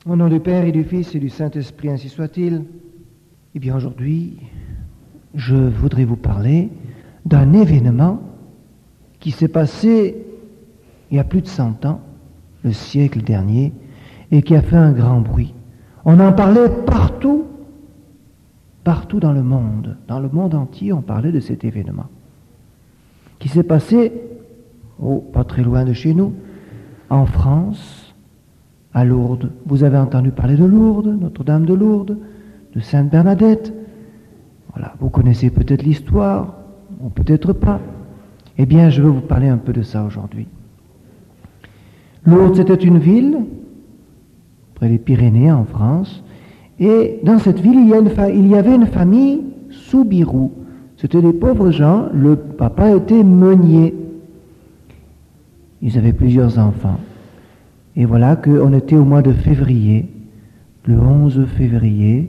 Au nom du Père et du Fils et du Saint-Esprit, ainsi soit-il. Eh bien, aujourd'hui, je voudrais vous parler d'un événement qui s'est passé il y a plus de 100 ans, le siècle dernier, et qui a fait un grand bruit. On en parlait partout dans le monde entier, on parlait de cet événement qui s'est passé, pas très loin de chez nous, en France, à Lourdes. Vous avez entendu parler de Lourdes, Notre-Dame de Lourdes, de Sainte Bernadette. Voilà, vous connaissez peut-être l'histoire, ou peut-être pas. Eh bien, je veux vous parler un peu de ça aujourd'hui. Lourdes, c'était une ville, près des Pyrénées, en France, et dans cette ville, il y avait une famille Soubirous. C'était des pauvres gens, le papa était meunier. Ils avaient plusieurs enfants. Et voilà qu'on était au mois de février, le 11 février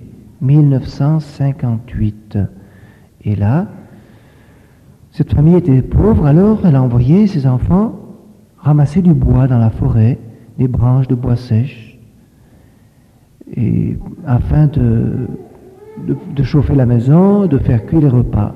1958. Et là, cette famille était pauvre, alors elle a envoyé ses enfants ramasser du bois dans la forêt, des branches de bois sèches, et afin de chauffer la maison, de faire cuire les repas.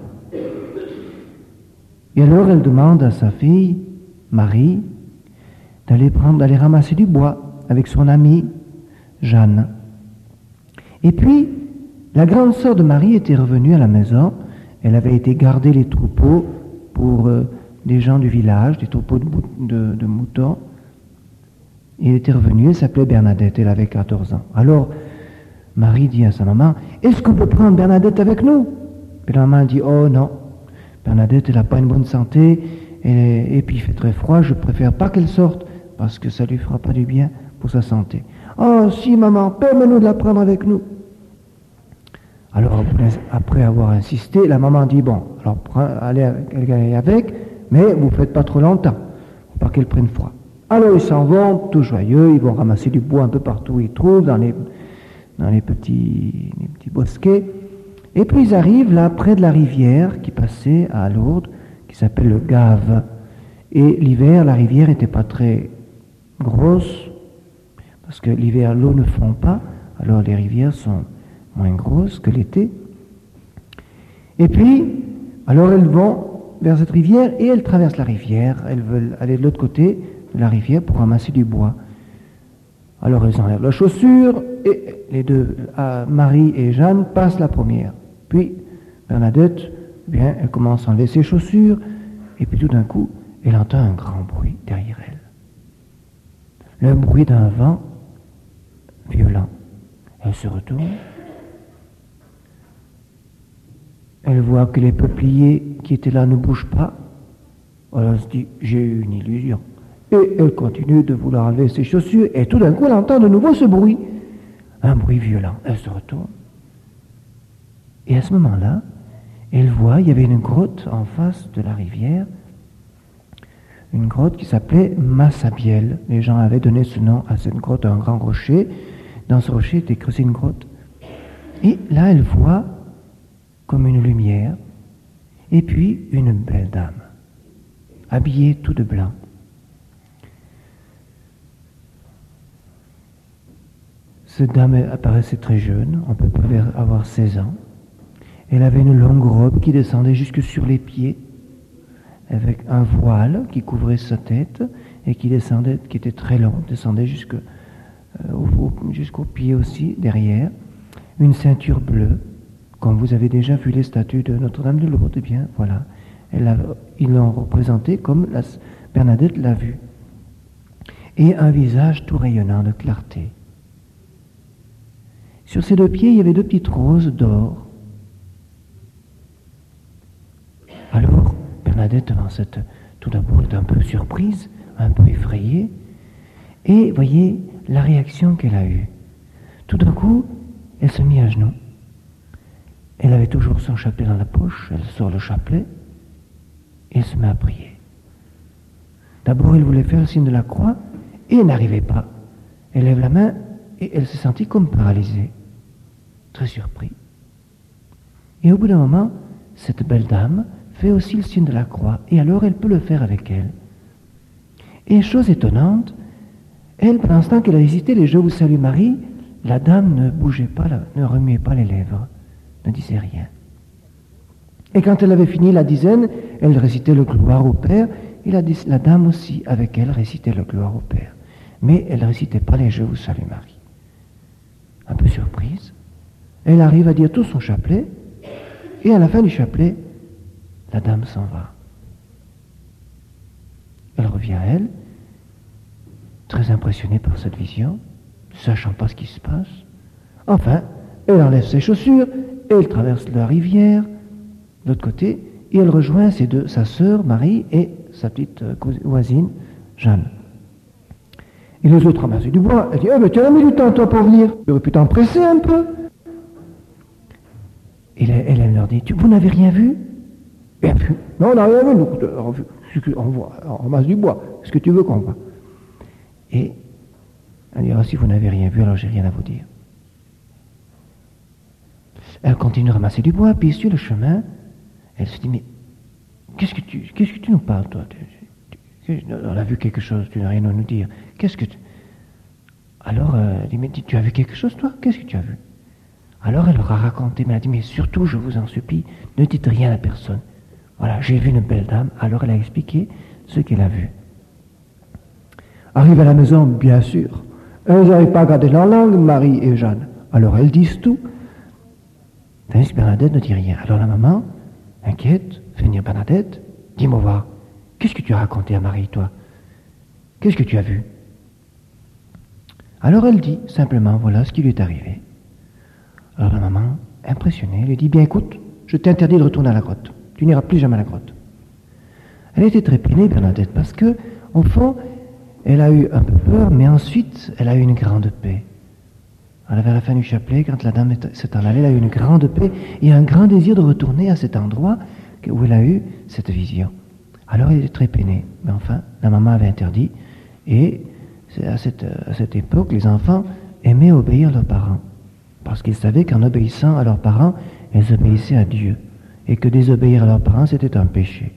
Et alors elle demande à sa fille, Marie, d'aller ramasser du bois avec son amie Jeanne. Et puis, la grande sœur de Marie était revenue à la maison. Elle avait été garder les troupeaux pour des gens du village, des troupeaux de moutons. Et elle était revenue, elle s'appelait Bernadette, elle avait 14 ans. Alors, Marie dit à sa maman, « Est-ce qu'on peut prendre Bernadette avec nous ?» Et la maman dit, « Oh non, Bernadette, elle n'a pas une bonne santé, et puis il fait très froid, je préfère pas qu'elle sorte, parce que ça lui fera pas du bien pour sa santé. »« Oh si maman, permets-nous de la prendre avec nous. » Alors après avoir insisté, la maman dit, « Bon, alors allez avec, mais vous ne faites pas trop longtemps, pour pas qu'elle prenne froid. » Alors ils s'en vont, tout joyeux, ils vont ramasser du bois un peu partout où ils trouvent, dans les petits bosquets. Et puis ils arrivent là, près de la rivière qui passait à Lourdes, qui s'appelle le Gave. Et l'hiver, la rivière n'était pas très grosse, parce que l'hiver, l'eau ne fond pas, alors les rivières sont moins grosses que l'été. Et puis, alors elles vont vers cette rivière, et elles traversent la rivière, elles veulent aller de l'autre côté de la rivière pour ramasser du bois. Alors elles enlèvent leurs chaussures, et les deux, Marie et Jeanne, passent la première. Puis Bernadette, eh bien, elle commence à enlever ses chaussures, et puis tout d'un coup, elle entend un grand bruit derrière elle. Le bruit d'un vent violent. Elle se retourne. Elle voit que les peupliers qui étaient là ne bougent pas. Alors elle se dit, j'ai eu une illusion. Et elle continue de vouloir enlever ses chaussures, et tout d'un coup, elle entend de nouveau ce bruit. Un bruit violent. Elle se retourne. Et à ce moment-là, elle voit, il y avait une grotte en face de la rivière, une grotte qui s'appelait Massabielle. Les gens avaient donné ce nom à cette grotte, un grand rocher. Dans ce rocher était creusée une grotte. Et là, elle voit comme une lumière, et puis une belle dame, habillée tout de blanc. Cette dame apparaissait très jeune, on peut avoir 16 ans. Elle avait une longue robe qui descendait jusque sur les pieds, avec un voile qui couvrait sa tête et qui était très long, descendait jusqu'aux pieds aussi, derrière. Une ceinture bleue, comme vous avez déjà vu les statues de Notre-Dame de Lourdes, eh bien voilà, ils l'ont représentée comme Bernadette l'a vue. Et un visage tout rayonnant de clarté. Sur ses deux pieds, il y avait deux petites roses d'or. Alors, Bernadette, tout d'abord, est un peu surprise, un peu effrayée, et voyez la réaction qu'elle a eue. Tout d'un coup, elle se mit à genoux. Elle avait toujours son chapelet dans la poche, elle sort le chapelet, et elle se met à prier. D'abord, elle voulait faire le signe de la croix, et elle n'arrivait pas. Elle lève la main, et elle se sentit comme paralysée. Très surpris. Et au bout d'un moment, cette belle dame fait aussi le signe de la croix, et alors elle peut le faire avec elle. Et chose étonnante, Elle, pendant ce temps qu'elle récitait les Je vous salue Marie, la dame ne bougeait pas, ne remuait pas les lèvres, ne disait rien. Et quand elle avait fini la dizaine, elle récitait le gloire au Père, et la dame aussi, avec elle, récitait le gloire au Père. Mais elle ne récitait pas les Je vous salue Marie. Un peu surprise, elle arrive à dire tout son chapelet, et à la fin du chapelet, la dame s'en va. Elle revient à elle, très impressionnée par cette vision, sachant pas ce qui se passe. Enfin, elle enlève ses chaussures, elle traverse la rivière, de l'autre côté, et elle rejoint sa sœur Marie et sa petite voisine Jeanne. Et les autres ramassent du bois. Elle dit, mais tu as mis du temps toi pour venir, tu aurais pu t'en presser un peu. Et elle leur dit, vous n'avez rien vu? Et puis, non, on n'a rien vu, on ramasse du bois, est-ce que tu veux qu'on voit? Et elle dit, si vous n'avez rien vu, alors j'ai rien à vous dire. Elle continue à ramasser du bois, puis sur le chemin, elle se dit, mais qu'est-ce que tu nous parles, toi? On a vu quelque chose, tu n'as rien à nous dire. Alors, elle dit, mais tu as vu quelque chose, toi? Qu'est-ce que tu as vu? Alors elle leur a raconté, mais elle a dit, mais surtout, je vous en supplie, ne dites rien à personne. Voilà, j'ai vu une belle dame. Alors elle a expliqué ce qu'elle a vu. Arrive à la maison, bien sûr. Elles n'arrivent pas à garder leur langue, Marie et Jeanne. Alors elles disent tout. Tandis que Bernadette ne dit rien. Alors la maman, inquiète, fait venir Bernadette, dis-moi voir, qu'est-ce que tu as raconté à Marie, toi? Qu'est-ce que tu as vu? Alors elle dit simplement, voilà ce qui lui est arrivé. Alors la maman, impressionnée, lui dit, bien écoute, je t'interdis de retourner à la grotte. Tu n'iras plus jamais à la grotte. Elle était très peinée, Bernadette, parce que, au fond, elle a eu un peu peur, mais ensuite, elle a eu une grande paix. Alors, vers la fin du chapelet, quand la dame s'est en allée, elle a eu une grande paix et un grand désir de retourner à cet endroit où elle a eu cette vision. Alors, elle était très peinée. Mais enfin, la maman avait interdit, et à cette époque, les enfants aimaient obéir leurs parents. Parce qu'ils savaient qu'en obéissant à leurs parents, elles obéissaient à Dieu. Et que désobéir à leurs parents, c'était un péché.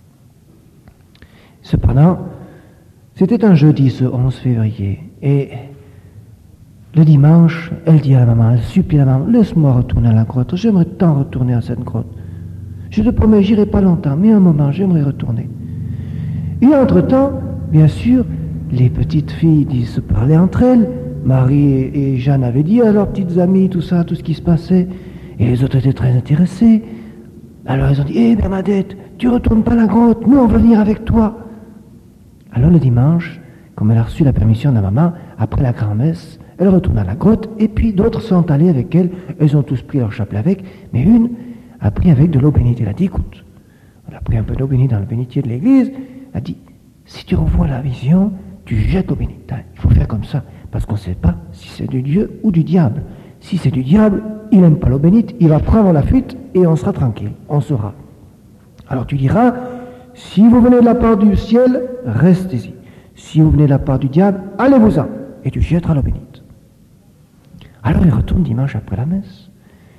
Cependant, c'était un jeudi, ce 11 février. Et le dimanche, elle dit à la maman, elle supplie la maman, laisse-moi retourner à la grotte. J'aimerais tant retourner à cette grotte. Je te promets, j'irai pas longtemps, mais un moment, j'aimerais retourner. Et entre-temps, bien sûr, les petites filles se parlaient entre elles. Marie et Jeanne avaient dit à leurs petites amies tout ça, tout ce qui se passait. Et les autres étaient très intéressés. Alors elles ont dit, hé Bernadette, tu retournes pas à la grotte, nous on va venir avec toi. Alors le dimanche, comme elle a reçu la permission de la maman, après la grand-messe, elle retourne à la grotte, et puis d'autres sont allés avec elle, elles ont tous pris leur chapelet avec, mais une a pris avec de l'eau bénite. Elle a dit, écoute, elle a pris un peu d'eau bénite dans le bénitier de l'église, elle a dit, si tu revois la vision, tu jettes l'eau bénite. Il faut faire comme ça, parce qu'on ne sait pas si c'est du Dieu ou du diable. Si c'est du diable, il n'aime pas l'eau bénite, il va prendre la fuite et on sera tranquille, on saura. Alors tu diras, si vous venez de la part du ciel, restez-y. Si vous venez de la part du diable, allez-vous-en, et tu jetteras l'eau bénite. Alors il retourne dimanche après la messe.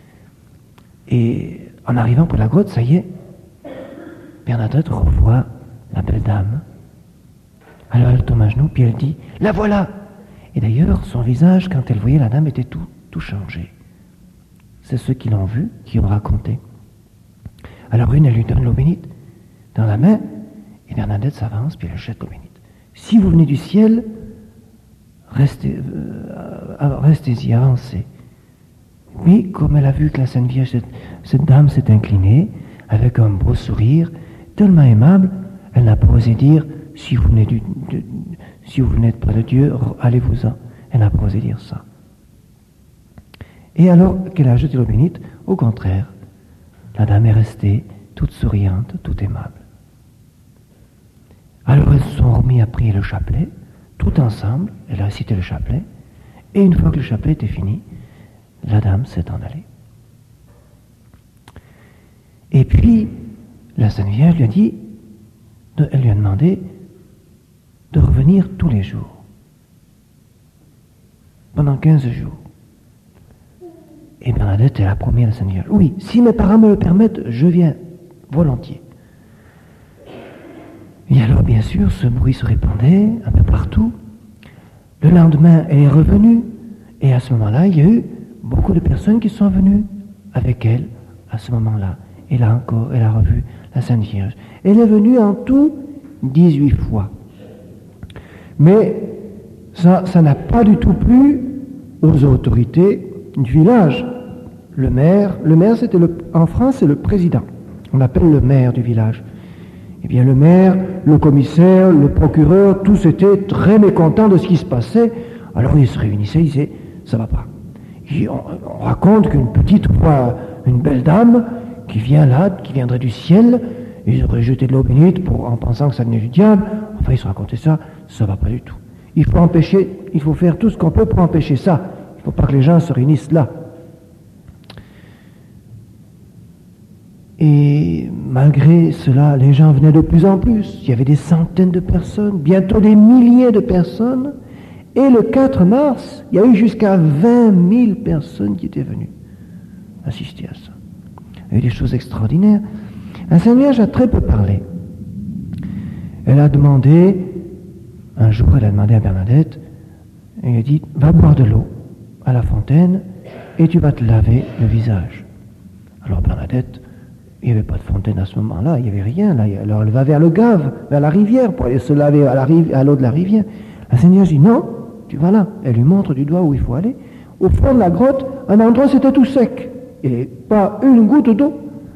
Et en arrivant pour la grotte, ça y est, Bernadette revoit la belle dame. Alors elle tombe à genoux, puis elle dit, la voilà. Et d'ailleurs, son visage, quand elle voyait la dame, était tout changé. C'est ceux qui l'ont vu, qui ont raconté. Alors une, elle lui donne l'eau bénite dans la main, et Bernadette s'avance, puis elle jette l'eau bénite. Si vous venez du ciel, restez-y, avancez. Mais comme elle a vu que la Sainte Vierge, cette dame s'est inclinée, avec un beau sourire, tellement aimable, elle n'a pas osé dire, si vous venez près de Dieu, allez-vous-en. Elle n'a pas osé dire ça. Et alors qu'elle a jeté l'eau bénite, au contraire, la dame est restée toute souriante, toute aimable. Alors elles se sont remis à prier le chapelet, tout ensemble, elle a récité le chapelet, et une fois que le chapelet était fini, la dame s'est en allée. Et puis, la Sainte Vierge lui a dit, elle lui a demandé de revenir tous les jours, pendant 15 jours. Et Bernadette, elle a promis à la Sainte Vierge, oui, si mes parents me le permettent, je viens volontiers. Et alors, bien sûr, ce bruit se répandait un peu partout. Le lendemain, elle est revenue. Et à ce moment-là, il y a eu beaucoup de personnes qui sont venues avec elle à ce moment-là. Et là encore, elle a revu la Sainte Vierge. Elle est venue en tout 18 fois. Mais ça n'a pas du tout plu aux autorités du village. Le maire c'était en France, c'est le président. On l'appelle le maire du village. Eh bien, le maire, le commissaire, le procureur, tous étaient très mécontents de ce qui se passait. Alors ils se réunissaient, ils disaient, ça va pas. On raconte qu'une petite voix, une belle dame, qui viendrait du ciel, ils auraient jeté de l'eau bénite en pensant que ça venait du diable. Enfin, ils se racontaient ça va pas du tout. Il faut faire tout ce qu'on peut pour empêcher ça. Il ne faut pas que les gens se réunissent là. Et malgré cela, les gens venaient de plus en plus. Il y avait des centaines de personnes, bientôt des milliers de personnes. Et le 4 mars, il y a eu jusqu'à 20 000 personnes qui étaient venues assister à ça. Il y a eu des choses extraordinaires. La Sainte Vierge a très peu parlé. Elle a demandé, un jour, elle a demandé à Bernadette, elle a dit, va boire de l'eau à la fontaine et tu vas te laver le visage. Alors Bernadette, il n'y avait pas de fontaine à ce moment-là, il n'y avait rien. Là. Alors elle va vers le Gave, vers la rivière, pour aller se laver à l'eau de la rivière. La Sainte Vierge dit, non, tu vas là. Elle lui montre du doigt où il faut aller. Au fond de la grotte, un endroit c'était tout sec, et pas une goutte d'eau.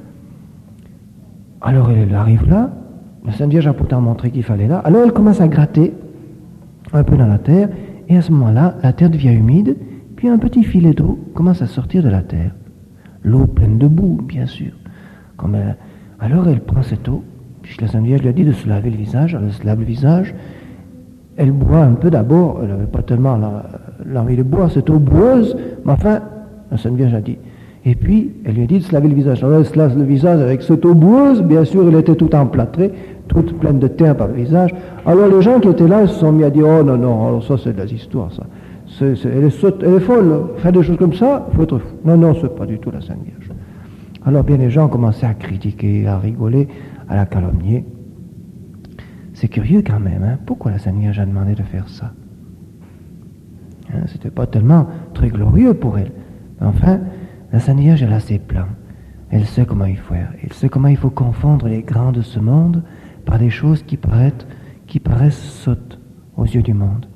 Alors elle arrive là, la Sainte Vierge a pourtant montré qu'il fallait là. Alors elle commence à gratter un peu dans la terre, et à ce moment-là, la terre devient humide, puis un petit filet d'eau commence à sortir de la terre. L'eau pleine de boue, bien sûr. Alors elle prend cette eau, puisque la Sainte Vierge lui a dit de se laver le visage, elle se lave le visage, elle boit un peu d'abord, elle n'avait pas tellement l'envie de boire cette eau boueuse, mais enfin, la Sainte Vierge a dit. Et puis, elle lui a dit de se laver le visage. Alors elle se lave le visage avec cette eau boueuse, bien sûr, elle était toute emplâtrée, toute pleine de terre par le visage. Alors les gens qui étaient là, ils se sont mis à dire, oh non, non, alors ça c'est de la histoires, ça. Elle est folle, faire des choses comme ça, il faut être fou. Non, non, c'est pas du tout la Sainte Vierge. Alors bien les gens ont commencé à critiquer, à rigoler, à la calomnier. C'est curieux quand même, hein? Pourquoi la Sainte Vierge a demandé de faire ça? C'était pas tellement très glorieux pour elle. Mais enfin, la Sainte Vierge, elle a ses plans. Elle sait comment il faut faire. Elle sait comment il faut confondre les grands de ce monde par des choses qui paraissent sottes aux yeux du monde.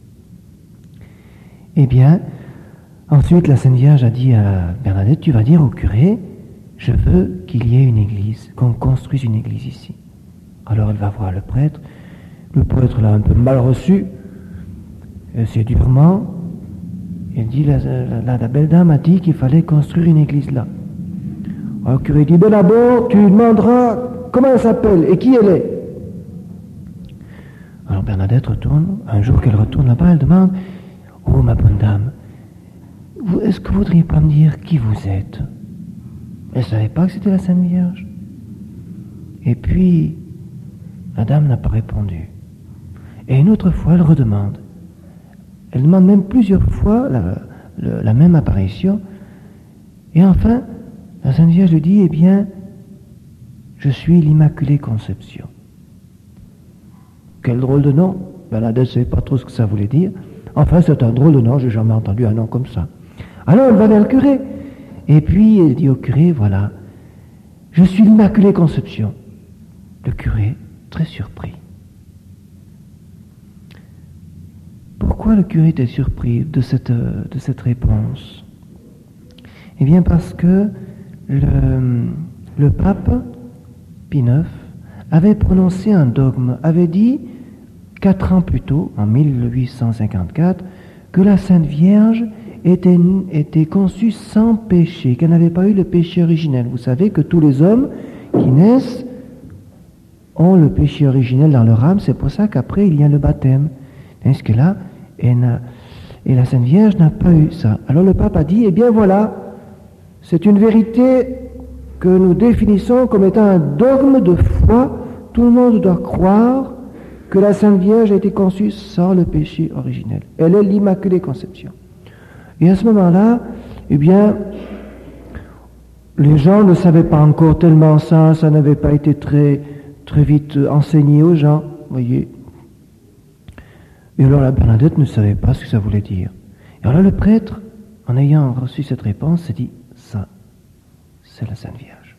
Eh bien, ensuite la Sainte Vierge a dit à Bernadette, tu vas dire au curé, je veux qu'il y ait une église, qu'on construise une église ici. Alors elle va voir le prêtre l'a un peu mal reçu, c'est durement, elle dit, la belle dame a dit qu'il fallait construire une église là. Alors le curé dit, ben d'abord tu demanderas comment elle s'appelle et qui elle est. Alors Bernadette retourne, un jour qu'elle retourne là-bas, elle demande, oh ma bonne dame, est-ce que vous ne voudriez pas me dire qui vous êtes? Elle ne savait pas que c'était la Sainte Vierge. Et puis, la dame n'a pas répondu. Et une autre fois, elle redemande. Elle demande même plusieurs fois la même apparition. Et enfin, la Sainte Vierge lui dit, eh bien, je suis l'Immaculée Conception. Quel drôle de nom. Bernadette ne savait pas trop ce que ça voulait dire. Enfin, c'est un drôle de nom, je n'ai jamais entendu un nom comme ça. Alors, elle va vers le curé. Et puis, elle dit au curé, voilà, je suis l'Immaculée Conception. Le curé, très surpris. Pourquoi le curé était surpris de cette réponse? Eh bien, parce que le pape Pie IX avait prononcé un dogme, avait dit, 4 ans plus tôt, en 1854, que la Sainte Vierge était conçue sans péché, qu'elle n'avait pas eu le péché originel. Vous savez que tous les hommes qui naissent ont le péché originel dans leur âme, c'est pour ça qu'après il y a le baptême. Est-ce que là, et la Sainte Vierge n'a pas eu ça. Alors le pape a dit, eh bien voilà, c'est une vérité que nous définissons comme étant un dogme de foi. Tout le monde doit croire que la Sainte Vierge a été conçue sans le péché originel. Elle est l'Immaculée Conception. Et à ce moment-là, eh bien, les gens ne savaient pas encore tellement ça n'avait pas été très, très vite enseigné aux gens, voyez. Et alors la Bernadette ne savait pas ce que ça voulait dire. Et alors là, le prêtre, en ayant reçu cette réponse, s'est dit, ça, c'est la Sainte Vierge.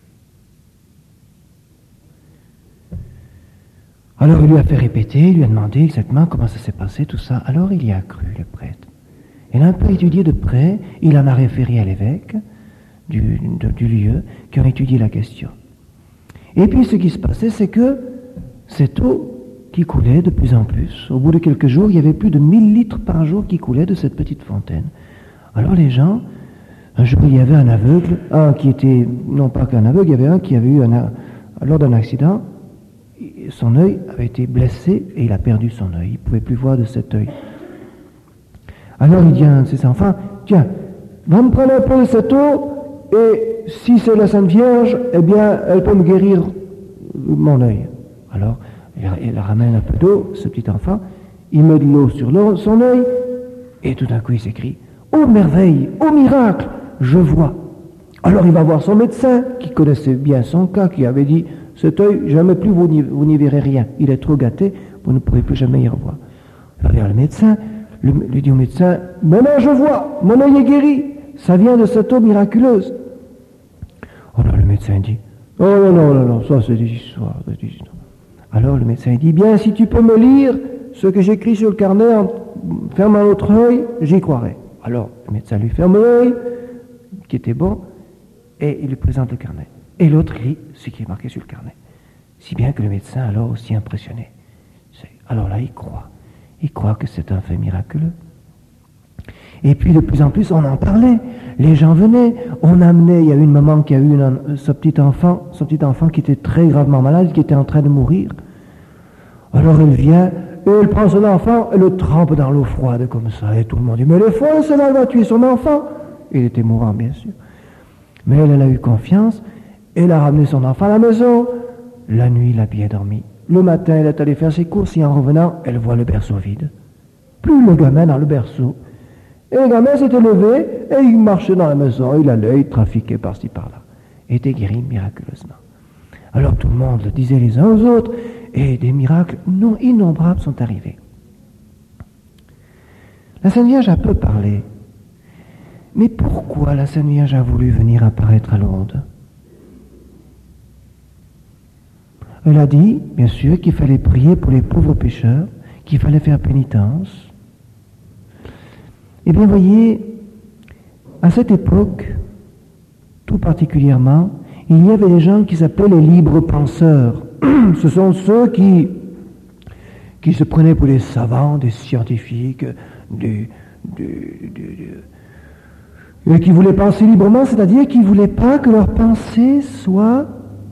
Alors il lui a fait répéter, il lui a demandé exactement comment ça s'est passé, tout ça. Alors il y a cru, le prêtre. Il a un peu étudié de près, il en a référé à l'évêque du lieu, qui a étudié la question. Et puis ce qui se passait, c'est que cette eau qui coulait de plus en plus, au bout de quelques jours, il y avait plus de 1000 litres par jour qui coulaient de cette petite fontaine. Alors les gens, un jour il y avait un aveugle, un qui était, non pas qu'un aveugle, il y avait un qui avait eu, lors d'un accident, son œil avait été blessé et il a perdu son œil, il ne pouvait plus voir de cet œil. Alors il dit à un de ses enfants, tiens, va me prendre un peu de cette eau, et si c'est la Sainte Vierge, eh bien, elle peut me guérir mon œil. Alors, il ramène un peu d'eau, ce petit enfant, il met de l'eau sur son œil, et tout d'un coup il s'écrie, oh merveille, oh miracle, je vois. Alors il va voir son médecin, qui connaissait bien son cas, qui avait dit, cet œil, jamais plus vous n'y verrez rien, il est trop gâté, vous ne pourrez plus jamais y revoir. Il va vers le médecin, lui dit au médecin, maintenant je vois, mon œil est guéri, ça vient de cette eau miraculeuse. Alors le médecin dit, oh non, ça c'est des histoires, Alors le médecin dit, bien si tu peux me lire ce que j'écris sur le carnet en fermant l'autre œil, j'y croirai. Alors le médecin lui ferme l'œil, qui était bon, et il lui présente le carnet. Et l'autre lit ce qui est marqué sur le carnet. Si bien que le médecin, alors aussi impressionné, alors là il croit que c'est un fait miraculeux. Et puis de plus en plus on en parlait, les gens venaient, on amenait, il y a une maman qui a eu son petit enfant qui était très gravement malade, qui était en train de mourir. Alors elle vient, et elle prend son enfant, elle le trempe dans l'eau froide comme ça, et tout le monde dit, mais elle est folle, celle-là, elle va tuer son enfant. Il était mourant bien sûr. Mais elle a eu confiance, elle a ramené son enfant à la maison, la nuit il a bien dormi. Le matin elle est allée faire ses courses, et en revenant, elle voit le berceau vide. Plus le gamin dans le berceau. Et le gamin s'était levé, et il marchait dans la maison, il allait, il trafiquait par-ci par-là. Il était guéri miraculeusement. Alors tout le monde le disait les uns aux autres, et des miracles non innombrables sont arrivés. La Sainte Vierge a peu parlé. Mais pourquoi la Sainte Vierge a voulu venir apparaître à Lourdes? Elle a dit, bien sûr, qu'il fallait prier pour les pauvres pécheurs, qu'il fallait faire pénitence. Eh bien, voyez, à cette époque, tout particulièrement, il y avait des gens qui s'appelaient les libres penseurs. Ce sont ceux qui se prenaient pour des savants, des scientifiques, et qui voulaient penser librement, c'est-à-dire qui ne voulaient pas que leur pensée soit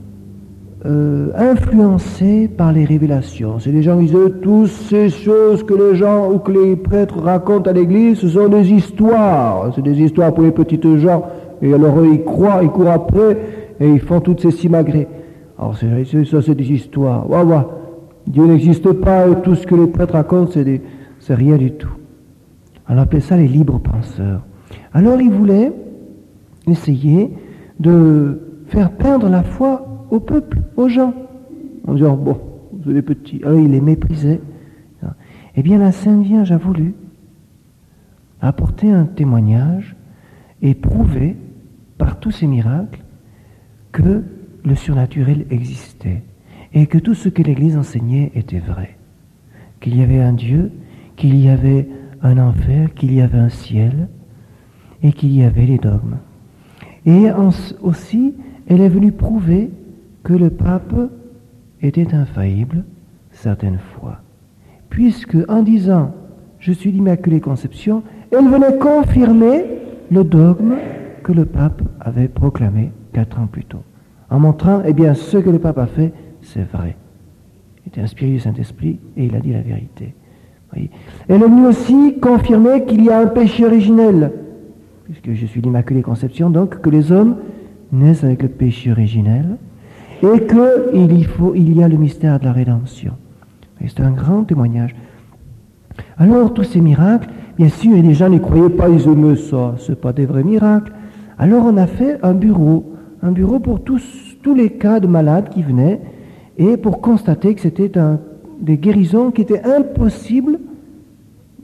influencés par les révélations. C'est des gens qui disaient toutes ces choses que les gens ou que les prêtres racontent à l'église, ce sont des histoires. C'est des histoires pour les petites gens. Et alors eux, ils croient, ils courent après et ils font toutes ces simagrées. Alors ça, c'est des histoires. Ouah. Dieu n'existe pas et tout ce que les prêtres racontent, c'est rien du tout. On appelait ça les libres penseurs. Alors ils voulaient essayer de faire perdre la foi au peuple, aux gens, en disant, bon, vous êtes des petits. Alors ils les méprisaient. Eh bien la Sainte Vierge a voulu apporter un témoignage et prouver par tous ces miracles que le surnaturel existait et que tout ce que l'Église enseignait était vrai, qu'il y avait un Dieu, qu'il y avait un enfer, qu'il y avait un ciel et qu'il y avait les dogmes. Et aussi, elle est venue prouver que le pape était infaillible certaines fois, puisque en disant « Je suis l'Immaculée Conception », elle venait confirmer le dogme que le pape avait proclamé 4 ans plus tôt, en montrant, eh bien, ce que le pape a fait, c'est vrai. Il était inspiré du Saint-Esprit et il a dit la vérité. Voyez. Elle est venue aussi confirmer qu'il y a un péché originel, puisque je suis l'Immaculée Conception, donc que les hommes naissent avec le péché originel, et qu'il y a le mystère de la rédemption. Et c'est un grand témoignage. Alors, tous ces miracles, bien sûr, et les gens n'y croyaient pas, ils disaient, mais ça, c'est pas des vrais miracles. Alors, on a fait un bureau pour tous les cas de malades qui venaient, et pour constater que c'était des guérisons qui étaient impossibles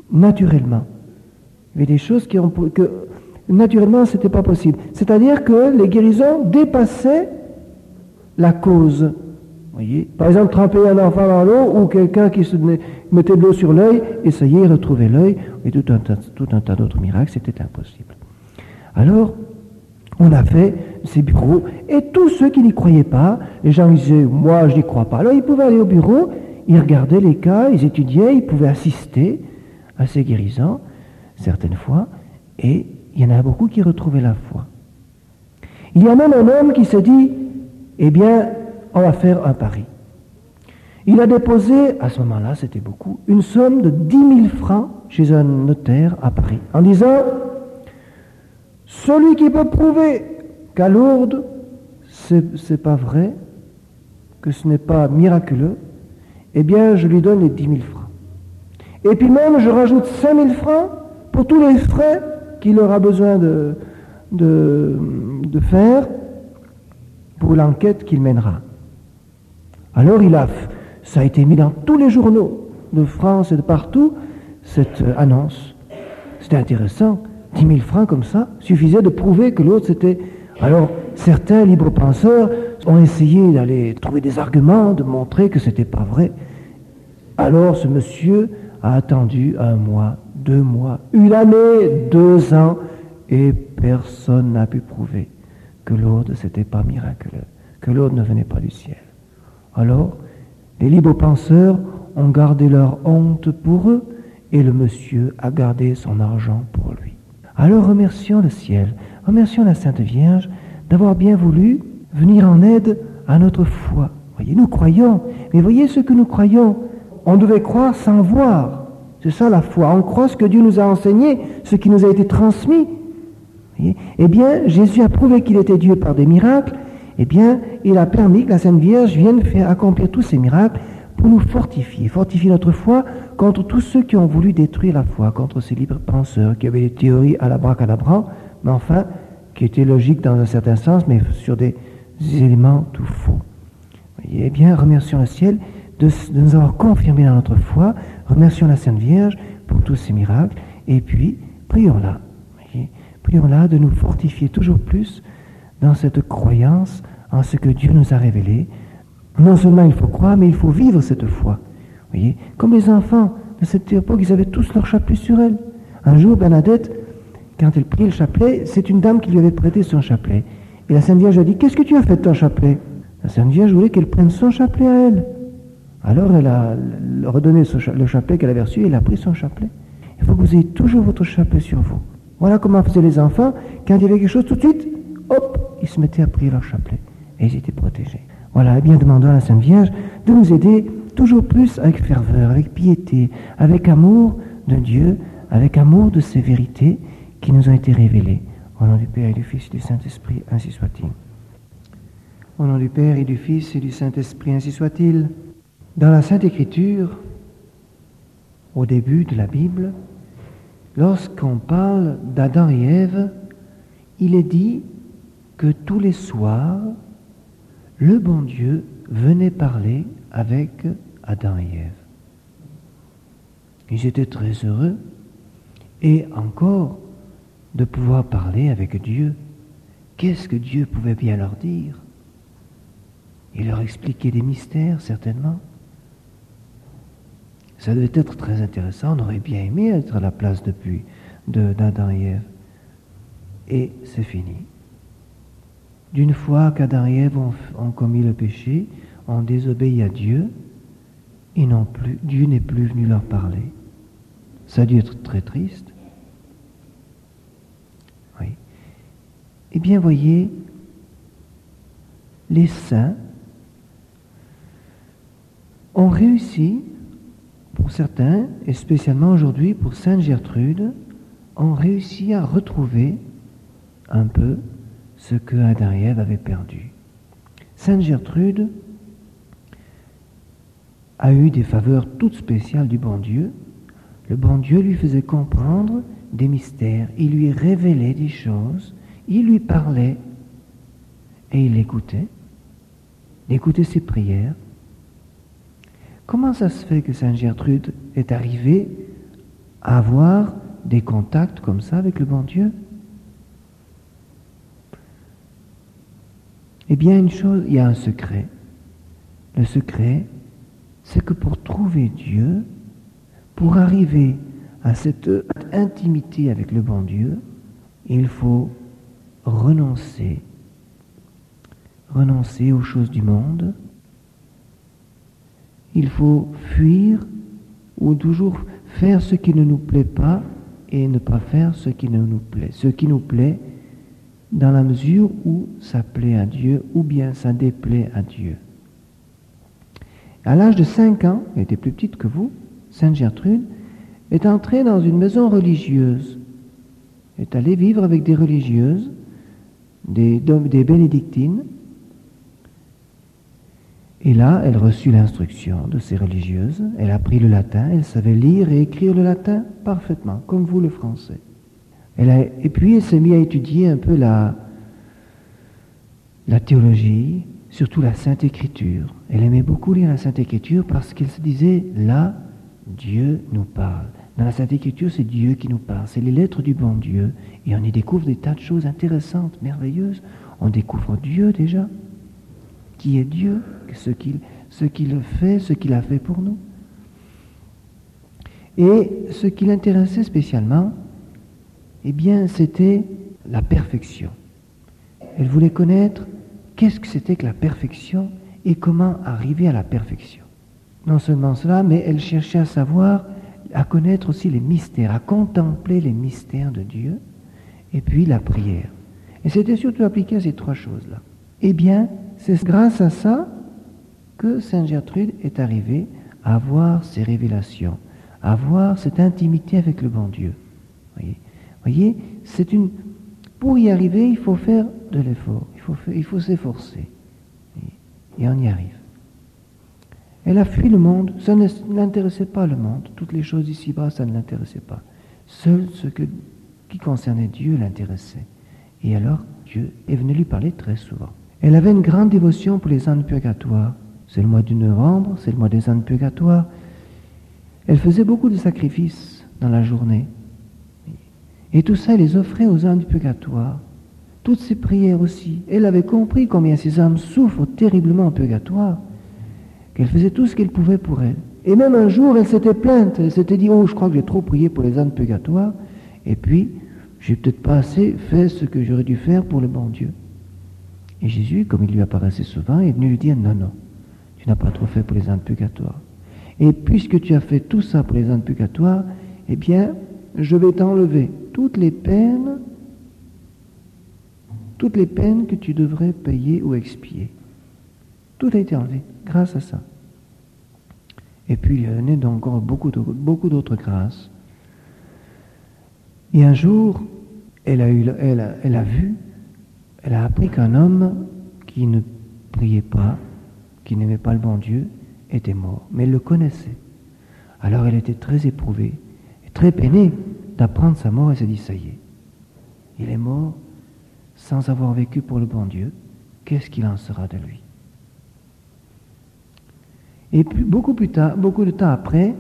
naturellement. Il y avait des choses que naturellement, ce n'était pas possible. C'est-à-dire que les guérisons dépassaient la cause. Vous voyez? Par exemple, tremper un enfant dans l'eau ou quelqu'un qui se mettait de l'eau sur l'œil, et ça y est, il retrouvait l'œil, et tout un tas d'autres miracles, c'était impossible. Alors, on a fait ces bureaux, et tous ceux qui n'y croyaient pas, les gens disaient, moi je n'y crois pas. Alors ils pouvaient aller au bureau, ils regardaient les cas, ils étudiaient, ils pouvaient assister à ces guérisons, certaines fois, et il y en a beaucoup qui retrouvaient la foi. Il y a même un homme qui s'est dit, eh bien, on va faire un pari. Il a déposé, à ce moment-là, c'était beaucoup, une somme de 10 000 francs chez un notaire à Paris, en disant, celui qui peut prouver qu'à Lourdes, c'est pas vrai, que ce n'est pas miraculeux, eh bien, je lui donne les 10 000 francs. Et puis même, je rajoute 5 000 francs pour tous les frais qu'il aura besoin de faire pour l'enquête qu'il mènera. Alors ça a été mis dans tous les journaux de France et de partout, cette annonce. C'était intéressant. 10 000 francs comme ça suffisait de prouver que l'autre c'était... Alors, certains libres penseurs ont essayé d'aller trouver des arguments, de montrer que c'était pas vrai. Alors, ce monsieur a attendu 1 mois, 2 mois, 1 année, 2 ans, et personne n'a pu prouver que Lourdes c'était pas miraculeux, que Lourdes ne venait pas du ciel. Alors, les libres penseurs ont gardé leur honte pour eux, et le monsieur a gardé son argent pour lui. Alors remercions le ciel, remercions la Sainte Vierge d'avoir bien voulu venir en aide à notre foi. Voyez, nous croyons, mais voyez ce que nous croyons. On devait croire sans voir. C'est ça la foi. On croit ce que Dieu nous a enseigné, ce qui nous a été transmis. Voyez, eh bien, Jésus a prouvé qu'il était Dieu par des miracles. Eh bien, il a permis que la Sainte Vierge vienne faire accomplir tous ces miracles pour nous fortifier notre foi contre tous ceux qui ont voulu détruire la foi, contre ces libres penseurs qui avaient des théories à la bracadabra, mais enfin, qui étaient logiques dans un certain sens, mais sur des éléments tout faux. Voyez, eh bien, remercions le ciel de nous avoir confirmés dans notre foi, remercions la Sainte Vierge pour tous ces miracles, et puis, prions-la. Prions-la de nous fortifier toujours plus dans cette croyance en ce que Dieu nous a révélé. Non seulement il faut croire, mais il faut vivre cette foi. Vous voyez, comme les enfants de cette époque, ils avaient tous leur chapelet sur elles. Un jour, Bernadette, quand elle priait le chapelet, c'est une dame qui lui avait prêté son chapelet. Et la Sainte Vierge a dit, qu'est-ce que tu as fait de ton chapelet? La Sainte Vierge voulait qu'elle prenne son chapelet à elle. Alors elle a redonné le chapelet qu'elle avait reçu et elle a pris son chapelet. Il faut que vous ayez toujours votre chapelet sur vous. Voilà comment faisaient les enfants. Quand il y avait quelque chose, tout de suite, hop, ils se mettaient à prier leur chapelet. Et ils étaient protégés. Voilà, eh bien demandons à la Sainte Vierge de nous aider toujours plus avec ferveur, avec piété, avec amour de Dieu, avec amour de ses vérités qui nous ont été révélées. Au nom du Père et du Fils et du Saint-Esprit, ainsi soit-il. Au nom du Père et du Fils et du Saint-Esprit, ainsi soit-il. Dans la Sainte Écriture, au début de la Bible, lorsqu'on parle d'Adam et Ève, il est dit que tous les soirs, le bon Dieu venait parler avec Adam et Ève. Ils étaient très heureux, et encore de pouvoir parler avec Dieu. Qu'est-ce que Dieu pouvait bien leur dire? Il leur expliquait des mystères, certainement. Ça devait être très intéressant, on aurait bien aimé être à la place d'Adam et Ève. Et c'est fini. D'une fois qu'Adam et Ève ont commis le péché, ont désobéi à Dieu, Dieu n'est plus venu leur parler. Ça a dû être très triste. Oui. Eh bien, voyez, les saints ont réussi, pour certains, et spécialement aujourd'hui pour Sainte Gertrude, ont réussi à retrouver un peu ce que Adam et Ève avaient perdu. Sainte Gertrude a eu des faveurs toutes spéciales du bon Dieu. Le bon Dieu lui faisait comprendre des mystères, il lui révélait des choses, il lui parlait et il l'écoutait. Il écoutait ses prières. Comment ça se fait que Sainte Gertrude est arrivée avoir des contacts comme ça avec le bon Dieu? Eh bien, une chose, il y a un secret. Le secret, c'est que pour trouver Dieu, pour arriver à cette intimité avec le bon Dieu, il faut renoncer aux choses du monde. Il faut fuir ou toujours faire ce qui ne nous plaît pas et ne pas faire ce qui ne nous plaît. Ce qui nous plaît dans la mesure où ça plaît à Dieu ou bien ça déplaît à Dieu. À l'âge de 5 ans, elle était plus petite que vous, Sainte Gertrude est entrée dans une maison religieuse. Elle est allée vivre avec des religieuses, des bénédictines. Et là, elle reçut l'instruction de ces religieuses. Elle a appris le latin, elle savait lire et écrire le latin parfaitement, comme vous le français. Et puis elle s'est mise à étudier un peu la théologie, surtout la Sainte Écriture. Elle aimait beaucoup lire la Sainte Écriture parce qu'elle se disait, là, Dieu nous parle. Dans la Sainte Écriture, c'est Dieu qui nous parle. C'est les lettres du bon Dieu. Et on y découvre des tas de choses intéressantes, merveilleuses. On découvre Dieu déjà. Qui est Dieu, ce qu'il fait, ce qu'il a fait pour nous. Et ce qui l'intéressait spécialement, eh bien, c'était la perfection. Elle voulait connaître qu'est-ce que c'était que la perfection et comment arriver à la perfection. Non seulement cela, mais elle cherchait à savoir, à connaître aussi les mystères, à contempler les mystères de Dieu, et puis la prière. Et c'était surtout appliqué à ces 3 choses-là. Eh bien, c'est grâce à ça que Sainte Gertrude est arrivée à avoir ces révélations, à avoir cette intimité avec le bon Dieu. Voyez, pour y arriver, il faut faire de l'effort, il faut s'efforcer. Et on y arrive. Elle a fui le monde, ça ne l'intéressait pas le monde, toutes les choses ici-bas, ça ne l'intéressait pas. Seul ce qui concernait Dieu l'intéressait. Et alors, Dieu est venu lui parler très souvent. Elle avait une grande dévotion pour les ânes purgatoires. C'est le mois du novembre, c'est le mois des ânes purgatoires. Elle faisait beaucoup de sacrifices dans la journée. Et tout ça, elle les offrait aux âmes du purgatoire. Toutes ses prières aussi. Elle avait compris combien ces âmes souffrent terriblement en purgatoire, qu'elle faisait tout ce qu'elle pouvait pour elles. Et même un jour, elle s'était plainte. Elle s'était dit, je crois que j'ai trop prié pour les âmes purgatoires. Et puis, j'ai peut-être pas assez fait ce que j'aurais dû faire pour le bon Dieu. Et Jésus, comme il lui apparaissait souvent, est venu lui dire, non, tu n'as pas trop fait pour les ânes purgatoires. Et puisque tu as fait tout ça pour les ânes purgatoires, eh bien, je vais t'enlever toutes les peines que tu devrais payer ou expier. Tout a été enlevé grâce à ça. Et puis il y en a donc encore beaucoup d'autres grâces. Et un jour, elle a appris qu'un homme qui ne priait pas, qui n'aimait pas le bon Dieu, était mort. Mais elle le connaissait. Alors elle était très éprouvée, et très peinée d'apprendre sa mort. Elle s'est dit, ça y est, il est mort sans avoir vécu pour le bon Dieu. Qu'est-ce qu'il en sera de lui? Et puis, beaucoup de temps après,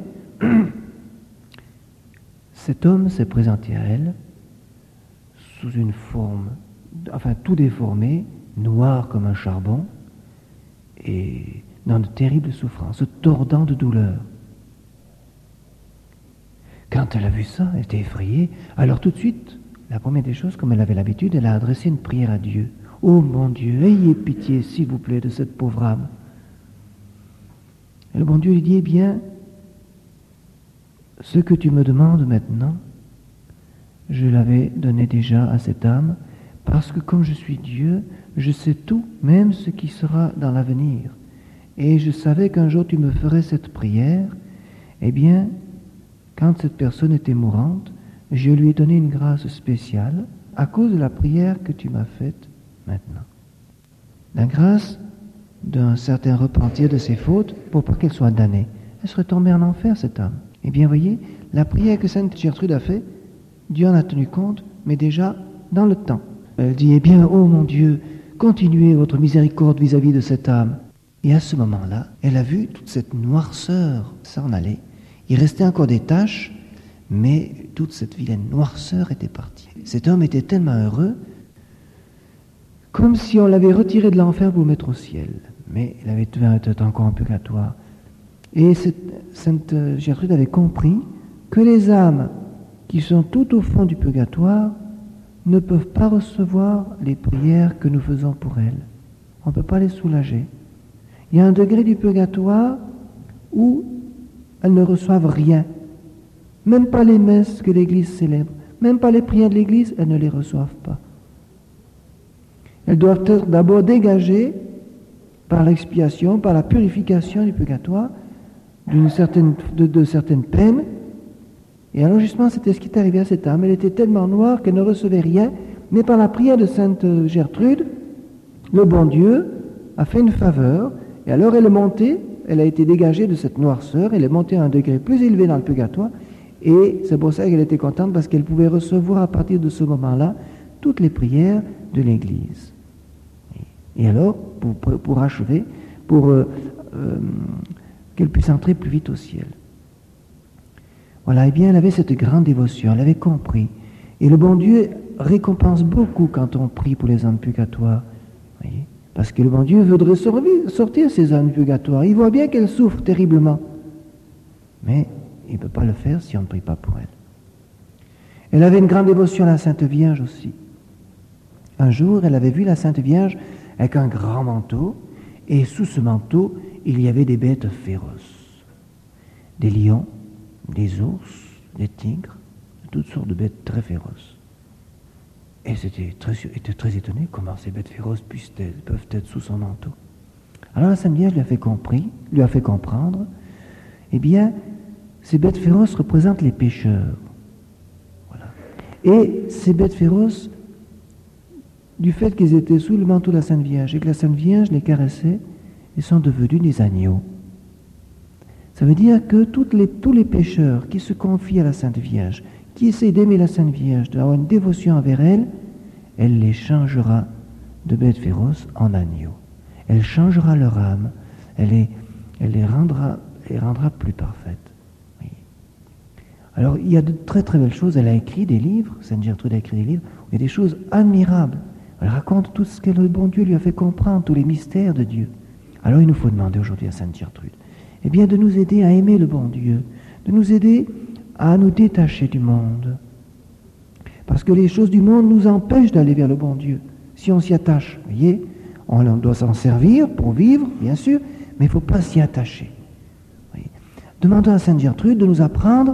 cet homme s'est présenté à elle sous une forme, tout déformé, noir comme un charbon, et dans de terribles souffrances, se tordant de douleur. Quand elle a vu ça, elle était effrayée. Alors tout de suite, la première des choses, comme elle avait l'habitude, elle a adressé une prière à Dieu. « Oh mon Dieu, ayez pitié, s'il vous plaît, de cette pauvre âme. » Et le bon Dieu lui dit, « Eh bien, ce que tu me demandes maintenant, je l'avais donné déjà à cette âme, parce que comme je suis Dieu, je sais tout, même ce qui sera dans l'avenir. Et je savais qu'un jour tu me ferais cette prière. Eh bien, quand cette personne était mourante, je lui ai donné une grâce spéciale à cause de la prière que tu m'as faite maintenant. La grâce d'un certain repentir de ses fautes pour pas qu'elle soit damnée. Elle serait tombée en enfer, cette âme. Eh bien, voyez, la prière que Sainte Gertrude a faite, Dieu en a tenu compte, mais déjà dans le temps. Elle dit, eh bien, oh mon Dieu, continuez votre miséricorde vis-à-vis de cette âme. Et à ce moment-là, elle a vu toute cette noirceur s'en aller. Il restait encore des taches, mais toute cette vilaine noirceur était partie. Cet homme était tellement heureux, comme si on l'avait retiré de l'enfer pour le mettre au ciel. Mais il avait été encore en purgatoire. Et Sainte Gertrude avait compris que les âmes qui sont tout au fond du purgatoire ne peuvent pas recevoir les prières que nous faisons pour elles. On ne peut pas les soulager. Il y a un degré du purgatoire où elles ne reçoivent rien. Même pas les messes que l'Église célèbre, même pas les prières de l'Église, elles ne les reçoivent pas. Elles doivent être d'abord dégagées par l'expiation, par la purification du purgatoire, de certaines peines. Et alors justement, c'était ce qui est arrivé à cette âme. Elle était tellement noire qu'elle ne recevait rien, mais par la prière de Sainte Gertrude, le bon Dieu a fait une faveur, et alors elle est montée, elle a été dégagée de cette noirceur, elle est montée à un degré plus élevé dans le purgatoire, et c'est pour ça qu'elle était contente, parce qu'elle pouvait recevoir à partir de ce moment-là toutes les prières de l'Église. Et alors, pour achever, qu'elle puisse entrer plus vite au ciel. Voilà, eh bien, elle avait cette grande dévotion, elle avait compris. Et le bon Dieu récompense beaucoup quand on prie pour les âmes purgatoires. Voyez, parce que le bon Dieu voudrait sortir ces âmes purgatoires. Il voit bien qu'elles souffrent terriblement. Mais il ne peut pas le faire si on ne prie pas pour elles. Elle avait une grande dévotion à la Sainte Vierge aussi. Un jour, elle avait vu la Sainte Vierge avec un grand manteau, et sous ce manteau, il y avait des bêtes féroces. Des lions, des ours, des tigres, toutes sortes de bêtes très féroces. Et était très étonnée comment ces bêtes féroces peuvent être sous son manteau. Alors la Sainte Vierge lui a fait comprendre, eh bien, ces bêtes féroces représentent les pécheurs. Voilà. Et ces bêtes féroces, du fait qu'ils étaient sous le manteau de la Sainte Vierge et que la Sainte Vierge les caressait, ils sont devenus des agneaux. Ça veut dire que tous les pécheurs qui se confient à la Sainte Vierge, qui essaient d'aimer la Sainte Vierge, d'avoir une dévotion envers elle, elle les changera de bêtes féroces en agneaux. Elle changera leur âme, elle les rendra plus parfaites. Oui. Alors, il y a de très très belles choses. Elle a écrit des livres, Sainte Gertrude a écrit des livres, où il y a des choses admirables. Elle raconte tout ce que le bon Dieu lui a fait comprendre, tous les mystères de Dieu. Alors, il nous faut demander aujourd'hui à Sainte Gertrude, eh bien, de nous aider à aimer le bon Dieu, de nous aider à nous détacher du monde. Parce que les choses du monde nous empêchent d'aller vers le bon Dieu. Si on s'y attache, vous voyez, on doit s'en servir pour vivre, bien sûr, mais il ne faut pas s'y attacher. Voyez. Demandons à Sainte Gertrude de nous apprendre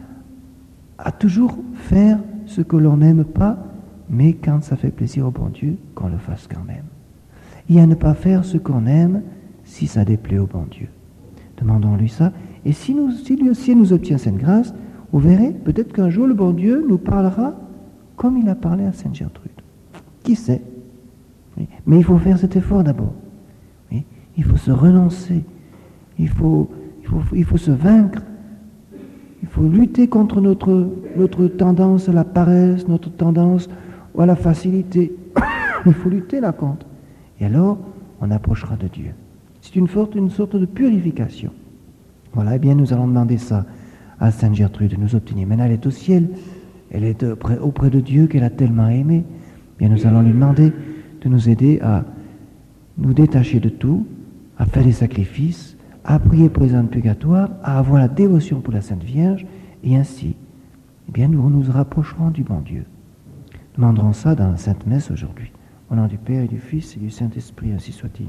à toujours faire ce que l'on n'aime pas, mais quand ça fait plaisir au bon Dieu, qu'on le fasse quand même. Et à ne pas faire ce qu'on aime si ça déplaît au bon Dieu. Demandons-lui ça. Et si lui aussi nous obtient cette grâce, vous verrez, peut-être qu'un jour le bon Dieu nous parlera comme il a parlé à Sainte Gertrude. Qui sait? Oui. Mais il faut faire cet effort d'abord. Oui. Il faut se renoncer. Il faut se vaincre. Il faut lutter contre notre tendance à la paresse, notre tendance à la facilité. Il faut lutter là contre. Et alors, on approchera de Dieu. C'est une sorte de purification. Voilà, eh bien nous allons demander ça à Sainte Gertrude de nous obtenir. Maintenant, elle est au ciel, elle est auprès de Dieu qu'elle a tellement aimé. Eh bien, nous allons lui demander de nous aider à nous détacher de tout, à faire des sacrifices, à prier pour les âmes purgatoires, à avoir la dévotion pour la Sainte Vierge, et ainsi, eh bien, nous nous rapprocherons du bon Dieu. Nous demanderons ça dans la Sainte Messe aujourd'hui. Au nom du Père et du Fils et du Saint-Esprit, ainsi soit-il.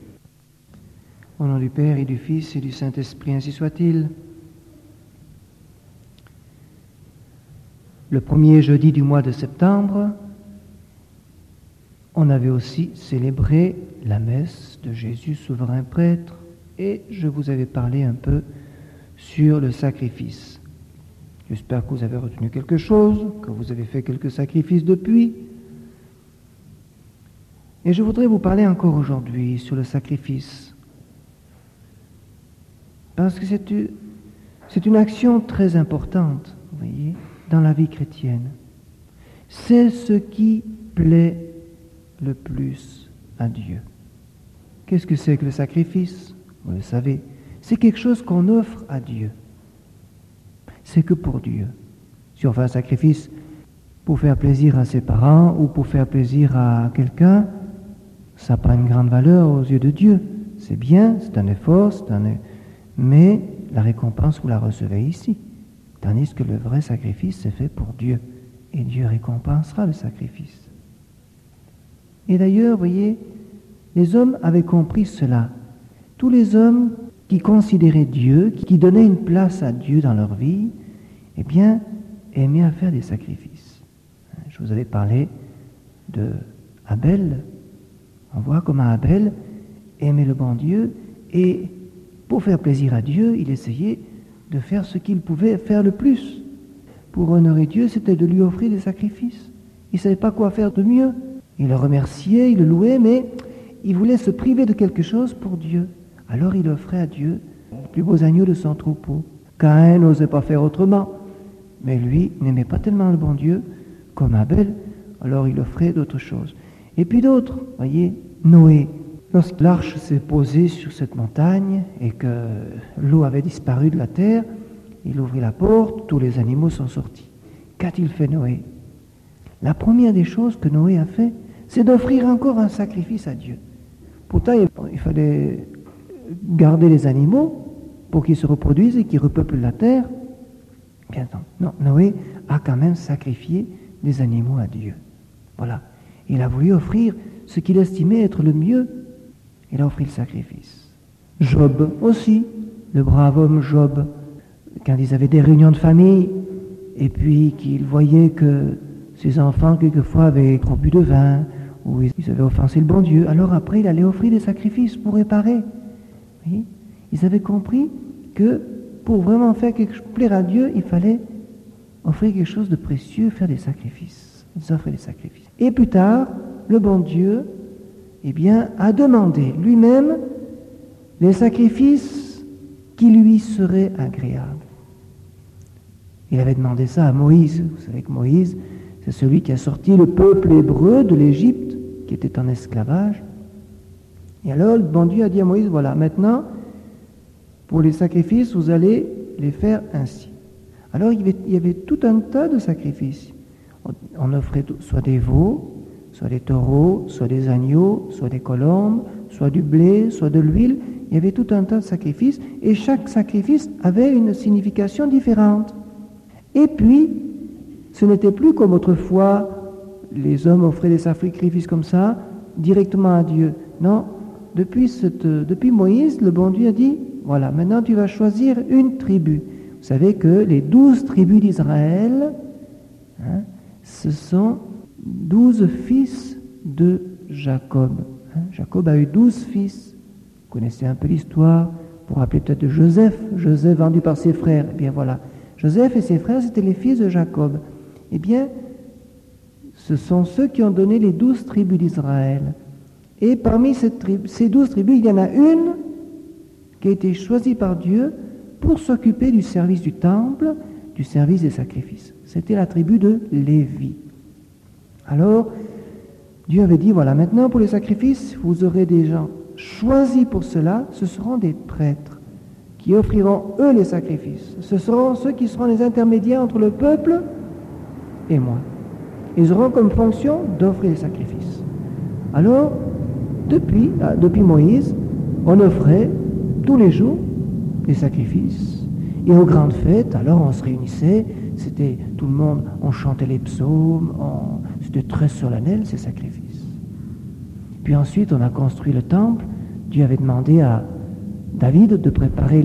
Au nom du Père et du Fils et du Saint-Esprit, ainsi soit-il. Le premier jeudi du mois de septembre, on avait aussi célébré la messe de Jésus souverain prêtre et je vous avais parlé un peu sur le sacrifice. J'espère que vous avez retenu quelque chose, que vous avez fait quelques sacrifices depuis. Et je voudrais vous parler encore aujourd'hui sur le sacrifice. Parce que c'est une action très importante, vous voyez, dans la vie chrétienne. C'est ce qui plaît le plus à Dieu. Qu'est-ce que c'est que le sacrifice? Vous le savez, c'est quelque chose qu'on offre à Dieu. C'est que pour Dieu. Si on fait un sacrifice pour faire plaisir à ses parents ou pour faire plaisir à quelqu'un, ça n'a pas une grande valeur aux yeux de Dieu. C'est bien, c'est un effort, mais la récompense, vous la recevez ici. Tandis que le vrai sacrifice, c'est fait pour Dieu. Et Dieu récompensera le sacrifice. Et d'ailleurs, voyez, les hommes avaient compris cela. Tous les hommes qui considéraient Dieu, qui donnaient une place à Dieu dans leur vie, eh bien, aimaient à faire des sacrifices. Je vous avais parlé de Abel. On voit comment Abel aimait le bon Dieu et pour faire plaisir à Dieu, il essayait de faire ce qu'il pouvait faire le plus. Pour honorer Dieu, c'était de lui offrir des sacrifices. Il ne savait pas quoi faire de mieux. Il le remerciait, il le louait, mais il voulait se priver de quelque chose pour Dieu. Alors il offrait à Dieu les plus beaux agneaux de son troupeau. Caïn n'osait pas faire autrement, mais lui n'aimait pas tellement le bon Dieu comme Abel, alors il offrait d'autres choses. Et puis d'autres, voyez, Noé. Lorsque l'arche s'est posée sur cette montagne et que l'eau avait disparu de la terre, il ouvrit la porte, tous les animaux sont sortis. Qu'a-t-il fait Noé? La première des choses que Noé a fait, c'est d'offrir encore un sacrifice à Dieu. Pourtant, il fallait garder les animaux pour qu'ils se reproduisent et qu'ils repeuplent la terre. Bien non, Noé a quand même sacrifié des animaux à Dieu. Voilà. Il a voulu offrir ce qu'il estimait être le mieux. Il a offert le sacrifice. Job aussi, le brave homme Job, quand ils avaient des réunions de famille, et puis qu'il voyait que ses enfants, quelquefois, avaient trop bu de vin, ou ils avaient offensé le bon Dieu, alors après, il allait offrir des sacrifices pour réparer. Oui. Ils avaient compris que pour vraiment faire plaire à Dieu, il fallait offrir quelque chose de précieux, faire des sacrifices. Ils offraient des sacrifices. Et plus tard, le bon Dieu, eh bien, a demandé lui-même les sacrifices qui lui seraient agréables. Il avait demandé ça à Moïse. Vous savez que Moïse, c'est celui qui a sorti le peuple hébreu de l'Égypte, qui était en esclavage. Et alors, le bon Dieu a dit à Moïse, voilà, maintenant, pour les sacrifices, vous allez les faire ainsi. Alors, il y avait tout un tas de sacrifices. On offrait soit des veaux, soit des taureaux, soit des agneaux, soit des colombes, soit du blé, soit de l'huile. Il y avait tout un tas de sacrifices, et chaque sacrifice avait une signification différente. Et puis, ce n'était plus comme autrefois, les hommes offraient des sacrifices comme ça, directement à Dieu. Non, depuis Moïse, le bon Dieu a dit, voilà, maintenant tu vas choisir une tribu. Vous savez que les 12 tribus d'Israël, ce sont 12 fils de Jacob. Jacob a eu 12 fils. Vous connaissez un peu l'histoire. Vous vous rappelez peut-être de Joseph vendu par ses frères. Eh bien voilà, Joseph et ses frères, c'était les fils de Jacob. Eh bien, ce sont ceux qui ont donné les 12 tribus d'Israël. Et parmi ces 12 tribus, il y en a une qui a été choisie par Dieu pour s'occuper du service du temple, du service des sacrifices. C'était la tribu de Lévi. Alors, Dieu avait dit, voilà, maintenant pour les sacrifices, vous aurez des gens choisis pour cela, ce seront des prêtres qui offriront eux les sacrifices. Ce seront ceux qui seront les intermédiaires entre le peuple et moi. Ils auront comme fonction d'offrir les sacrifices. Alors, depuis Moïse, on offrait tous les jours les sacrifices. Et aux grandes fêtes, alors on se réunissait, c'était tout le monde, on chantait les psaumes, c'était très solennel ces sacrifices. Puis ensuite, on a construit le temple. Dieu avait demandé à David de préparer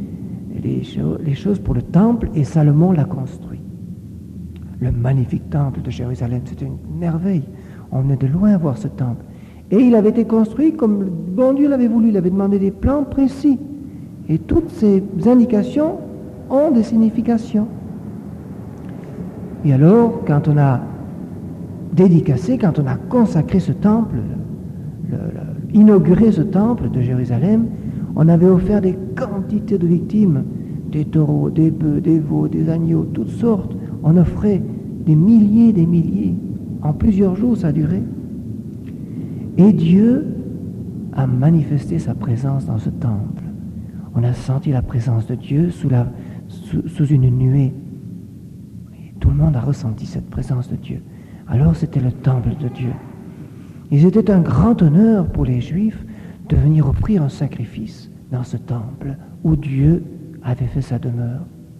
les choses pour le temple, et Salomon l'a construit. Le magnifique temple de Jérusalem, c'était une merveille. On venait de loin voir ce temple. Et il avait été construit comme le bon Dieu l'avait voulu. Il avait demandé des plans précis. Et toutes ces indications ont des significations. Et alors, quand on a dédicacé, quand on a consacré ce temple, inauguré ce temple de Jérusalem, on avait offert des quantités de victimes, des taureaux, des bœufs, des veaux, des agneaux, toutes sortes. On offrait des milliers. En plusieurs jours, ça a duré. Et Dieu a manifesté sa présence dans ce temple. On a senti la présence de Dieu sous une nuée. Et tout monde a ressenti cette présence de Dieu. Alors c'était le temple de Dieu. Et c'était un grand honneur pour les Juifs de venir offrir un sacrifice dans ce temple où Dieu avait fait sa demeure.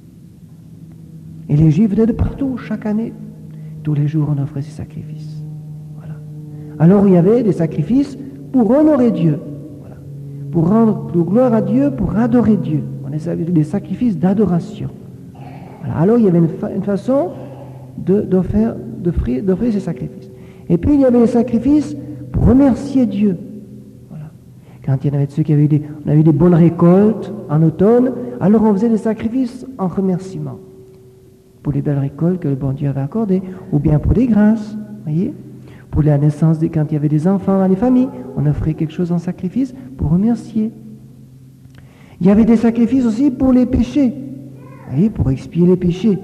Et les Juifs venaient de partout, chaque année. Tous les jours, on offrait ces sacrifices. Voilà. Alors, il y avait des sacrifices pour honorer Dieu. Voilà. Pour rendre de gloire à Dieu, pour adorer Dieu. On avait des sacrifices d'adoration. Voilà. Alors, il y avait une façon d'offrir ces sacrifices. Et puis, il y avait les sacrifices pour remercier Dieu. Voilà. Quand il y en avait de ceux qui avaient on avait des bonnes récoltes en automne, alors on faisait des sacrifices en remerciement. Pour les belles récoltes que le bon Dieu avait accordées, ou bien pour des grâces, voyez, pour la naissance, quand il y avait des enfants dans les familles, on offrait quelque chose en sacrifice pour remercier. Il y avait des sacrifices aussi pour les péchés, voyez, pour expier les péchés,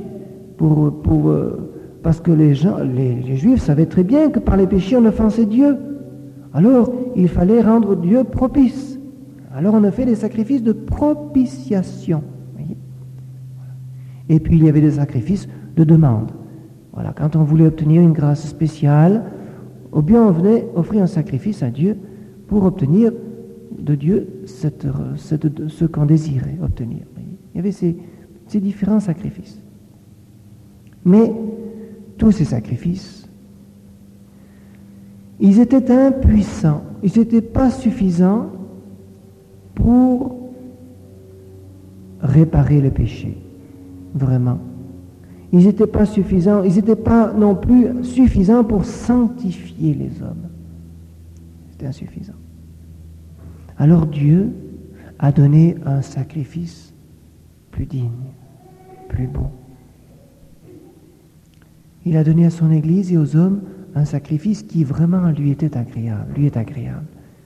parce que les Juifs savaient très bien que par les péchés on offensait Dieu. Alors il fallait rendre Dieu propice. Alors on a fait des sacrifices de propitiation. Et puis il y avait des sacrifices de demande. Voilà, quand on voulait obtenir une grâce spéciale, ou bien on venait offrir un sacrifice à Dieu pour obtenir de Dieu ce qu'on désirait obtenir. Il y avait ces différents sacrifices. Mais tous ces sacrifices, ils étaient impuissants, ils n'étaient pas suffisants pour réparer le péché. Vraiment. Ils n'étaient pas suffisants, ils n'étaient pas non plus suffisants pour sanctifier les hommes. C'était insuffisant. Alors Dieu a donné un sacrifice plus digne, plus beau. Il a donné à son Église et aux hommes un sacrifice qui vraiment lui était agréable, lui est agréable.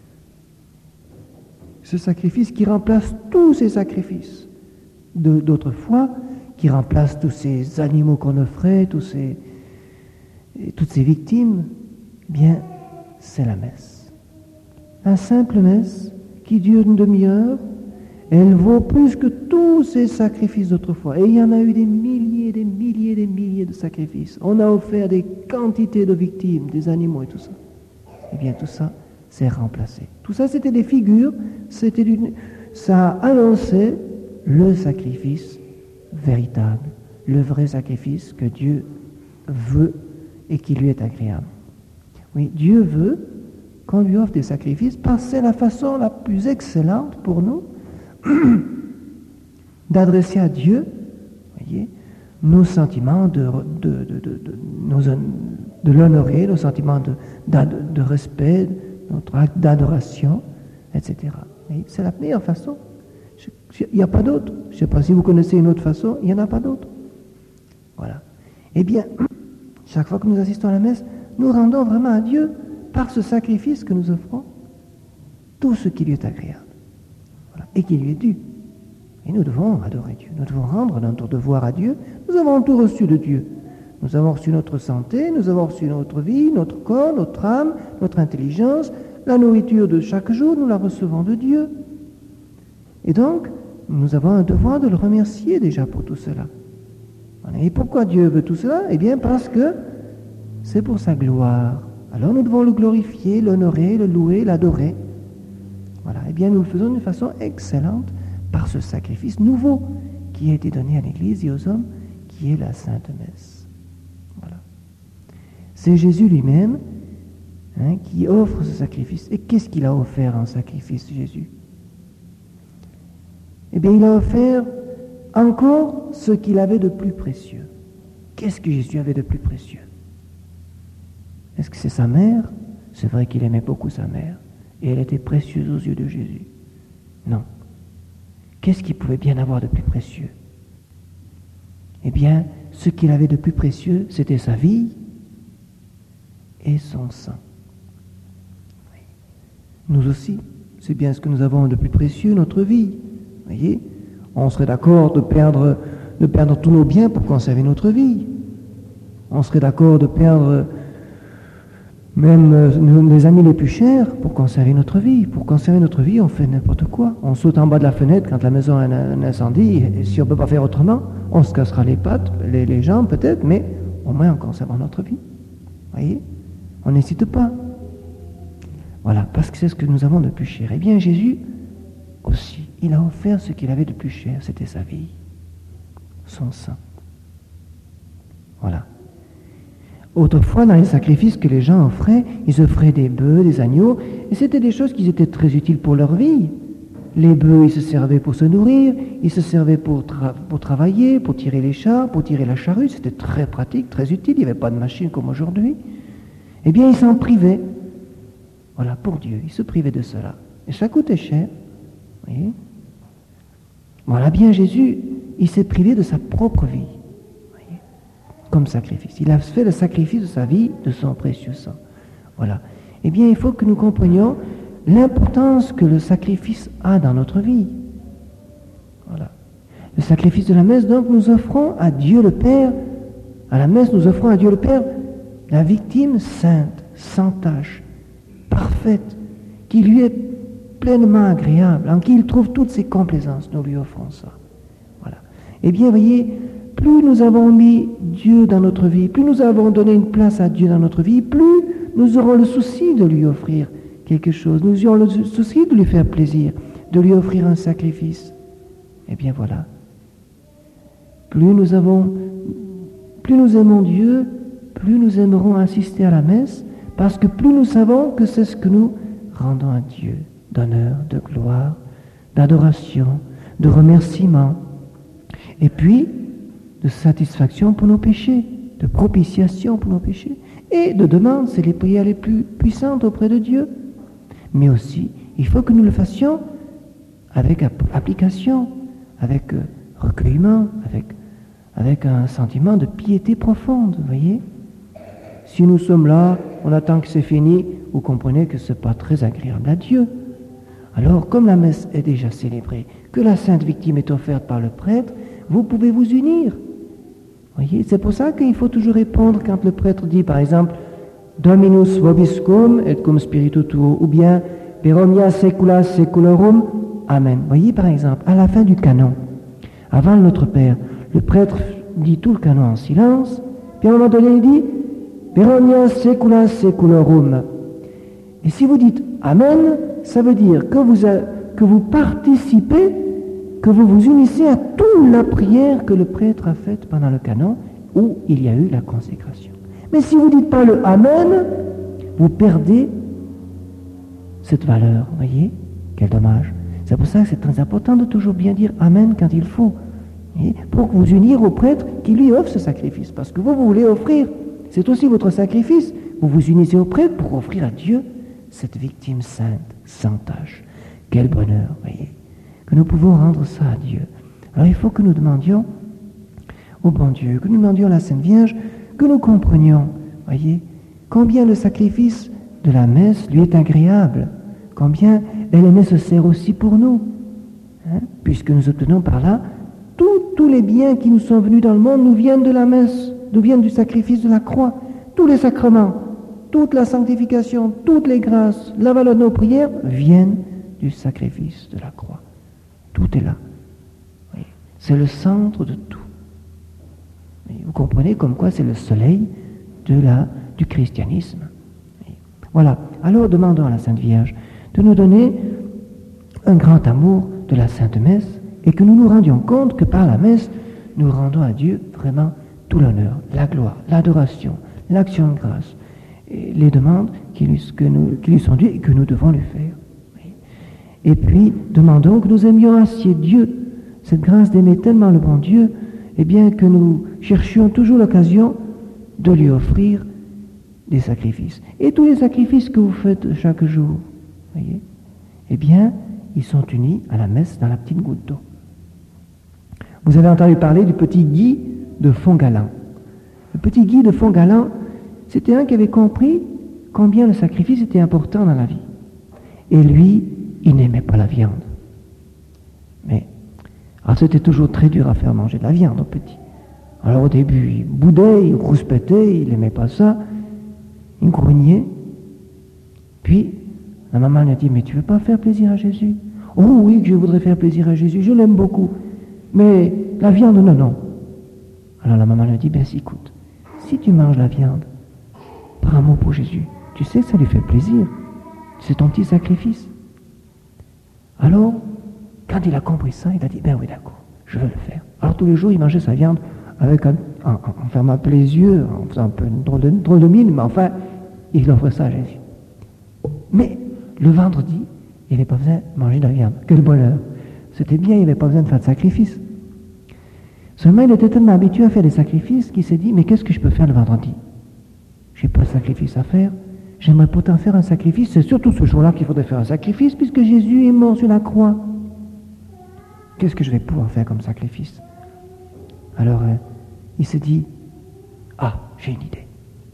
Ce sacrifice qui remplace tous ces sacrifices d'autrefois, qui remplace tous ces animaux qu'on offrait, toutes ces victimes, bien, c'est la messe. La simple messe qui dure une demi-heure, elle vaut plus que tous ces sacrifices d'autrefois. Et il y en a eu des milliers de sacrifices. On a offert des quantités de victimes, des animaux et tout ça. Eh bien, tout ça, c'est remplacé. Tout ça, c'était des figures, ça annonçait le sacrifice véritable, le vrai sacrifice que Dieu veut et qui lui est agréable. Oui, Dieu veut qu'on lui offre des sacrifices parce que c'est la façon la plus excellente pour nous d'adresser à Dieu, voyez, nos sentiments de l'honorer, nos sentiments de respect, notre acte d'adoration, etc. Et c'est la meilleure façon. Il n'y a pas d'autre. Je ne sais pas si vous connaissez une autre façon, il n'y en a pas d'autre. Voilà. Eh bien, chaque fois que nous assistons à la messe, nous rendons vraiment à Dieu, par ce sacrifice que nous offrons, tout ce qui lui est agréable. Voilà. Et qui lui est dû. Et nous devons adorer Dieu. Nous devons rendre notre devoir à Dieu. Nous avons tout reçu de Dieu. Nous avons reçu notre santé, nous avons reçu notre vie, notre corps, notre âme, notre intelligence. La nourriture de chaque jour, nous la recevons de Dieu. Et donc, nous avons un devoir de le remercier déjà pour tout cela. Et pourquoi Dieu veut tout cela? Eh bien, parce que c'est pour sa gloire. Alors nous devons le glorifier, l'honorer, le louer, l'adorer. Voilà. Eh bien, nous le faisons d'une façon excellente par ce sacrifice nouveau qui a été donné à l'Église et aux hommes, qui est la Sainte Messe. Voilà. C'est Jésus lui-même qui offre ce sacrifice. Et qu'est-ce qu'il a offert en sacrifice, Jésus? Eh bien, il a offert encore ce qu'il avait de plus précieux. Qu'est-ce que Jésus avait de plus précieux? Est-ce que c'est sa mère? C'est vrai qu'il aimait beaucoup sa mère. Et elle était précieuse aux yeux de Jésus. Non. Qu'est-ce qu'il pouvait bien avoir de plus précieux? Eh bien, ce qu'il avait de plus précieux, c'était sa vie et son sang. Oui. Nous aussi, c'est bien ce que nous avons de plus précieux, notre vie. Voyez, on serait d'accord de perdre tous nos biens pour conserver notre vie. On serait d'accord de perdre même les amis les plus chers pour conserver notre vie. Pour conserver notre vie, on fait n'importe quoi. On saute en bas de la fenêtre quand la maison a un incendie, et si on ne peut pas faire autrement, on se cassera les pattes, les jambes peut-être, mais au moins en conservant notre vie. Voyez, on n'hésite pas. Voilà, parce que c'est ce que nous avons de plus cher. Eh bien, Jésus aussi, il a offert ce qu'il avait de plus cher, c'était sa vie, son sang. Voilà. Autrefois, dans les sacrifices que les gens offraient, ils offraient des bœufs, des agneaux, et c'était des choses qui étaient très utiles pour leur vie. Les bœufs, ils se servaient pour se nourrir, ils se servaient pour travailler, pour tirer les chars, pour tirer la charrue, c'était très pratique, très utile, il n'y avait pas de machine comme aujourd'hui. Eh bien, ils s'en privaient. Voilà, pour Dieu, ils se privaient de cela. Et ça coûtait cher. Vous voyez ? Voilà bien, Jésus, il s'est privé de sa propre vie. Comme sacrifice. Il a fait le sacrifice de sa vie, de son précieux sang. Voilà. Eh bien, il faut que nous comprenions l'importance que le sacrifice a dans notre vie. Voilà. Le sacrifice de la messe, donc, nous offrons à Dieu le Père, à la messe, nous offrons à Dieu le Père la victime sainte, sans tache, parfaite, qui lui est pleinement agréable, en qui il trouve toutes ses complaisances. Nous lui offrons ça. Voilà. Eh bien, voyez, plus nous avons mis Dieu dans notre vie, plus nous avons donné une place à Dieu dans notre vie, plus nous aurons le souci de lui offrir quelque chose. Nous aurons le souci de lui faire plaisir, de lui offrir un sacrifice. Eh bien voilà. Plus nous aimons Dieu, plus nous aimerons assister à la messe, parce que plus nous savons que c'est ce que nous rendons à Dieu, d'honneur, de gloire, d'adoration, de remerciement. Et puis, de satisfaction pour nos péchés, de propitiation pour nos péchés, et de demande, c'est les prières les plus puissantes auprès de Dieu. Mais aussi, il faut que nous le fassions avec application, avec recueillement, avec un sentiment de piété profonde, vous voyez. Si nous sommes là, on attend que c'est fini, vous comprenez que ce n'est pas très agréable à Dieu. Alors, comme la messe est déjà célébrée, que la sainte victime est offerte par le prêtre, vous pouvez vous unir. Voyez, c'est pour ça qu'il faut toujours répondre quand le prêtre dit, par exemple, Dominus vobiscum et cum spiritu tuo, ou bien per omnia saecula saeculorum, Amen. Voyez, par exemple, à la fin du canon, avant Notre Père, le prêtre dit tout le canon en silence, puis à un moment donné, il dit per omnia saecula saeculorum. Et si vous dites Amen, ça veut dire que vous participez, que vous vous unissez à toute la prière que le prêtre a faite pendant le canon, où il y a eu la consécration. Mais si vous ne dites pas le Amen, vous perdez cette valeur. Vous voyez ? Quel dommage. C'est pour ça que c'est très important de toujours bien dire Amen quand il faut. Voyez ? Pour vous unir au prêtre qui lui offre ce sacrifice. Parce que vous voulez offrir. C'est aussi votre sacrifice. Vous vous unissez au prêtre pour offrir à Dieu cette victime sainte, sans tache. Quel bonheur, voyez, que nous pouvons rendre ça à Dieu. Alors il faut que nous demandions au bon Dieu, que nous demandions à la Sainte Vierge, que nous comprenions, voyez, combien le sacrifice de la messe lui est agréable, combien elle est nécessaire aussi pour nous, hein, puisque nous obtenons par là tous les biens qui nous sont venus dans le monde nous viennent de la messe, nous viennent du sacrifice de la croix, tous les sacrements, toute la sanctification, toutes les grâces, la valeur de nos prières viennent du sacrifice de la croix. Tout est là. Oui. C'est le centre de tout. Oui. Vous comprenez comme quoi c'est le soleil du christianisme. Oui. Voilà. Alors demandons à la Sainte Vierge de nous donner un grand amour de la Sainte Messe et que nous nous rendions compte que par la messe, nous rendons à Dieu vraiment tout l'honneur, la gloire, l'adoration, l'action de grâce, et les demandes qui lui sont dues et que nous devons lui faire. Et puis, demandons que nous aimions assez Dieu, cette grâce d'aimer tellement le bon Dieu, eh bien que nous cherchions toujours l'occasion de lui offrir des sacrifices. Et tous les sacrifices que vous faites chaque jour, voyez, eh bien, ils sont unis à la messe dans la petite goutte d'eau. Vous avez entendu parler du petit Guy de Fontgalan. Le petit Guy de Fontgalan, c'était un qui avait compris combien le sacrifice était important dans la vie. Et lui, il n'aimait pas la viande. Mais, alors c'était toujours très dur à faire manger de la viande au petit. Alors au début, il boudait, il rouspétait, il n'aimait pas ça, il grognait. Puis, la maman lui a dit, mais tu ne veux pas faire plaisir à Jésus? Oh oui, que je voudrais faire plaisir à Jésus, je l'aime beaucoup. Mais la viande, non. Alors la maman lui a dit, ben écoute, si tu manges la viande, par amour pour Jésus, tu sais que ça lui fait plaisir. C'est ton petit sacrifice. Alors, quand il a compris ça, il a dit, ben oui, d'accord, je vais le faire. Alors tous les jours, il mangeait sa viande en fermant un peu les yeux, en faisant un peu une drôle de mine, mais enfin, il offrait ça à Jésus. Mais le vendredi, il n'avait pas besoin de manger de la viande. Quel bonheur! C'était bien, il n'avait pas besoin de faire de sacrifice. Seulement, il était tellement habitué à faire des sacrifices qu'il s'est dit, mais qu'est-ce que je peux faire le vendredi? Je n'ai pas de sacrifice à faire. J'aimerais pourtant faire un sacrifice. C'est surtout ce jour-là qu'il faudrait faire un sacrifice, puisque Jésus est mort sur la croix. Qu'est-ce que je vais pouvoir faire comme sacrifice? Alors, il s'est dit, ah, j'ai une idée.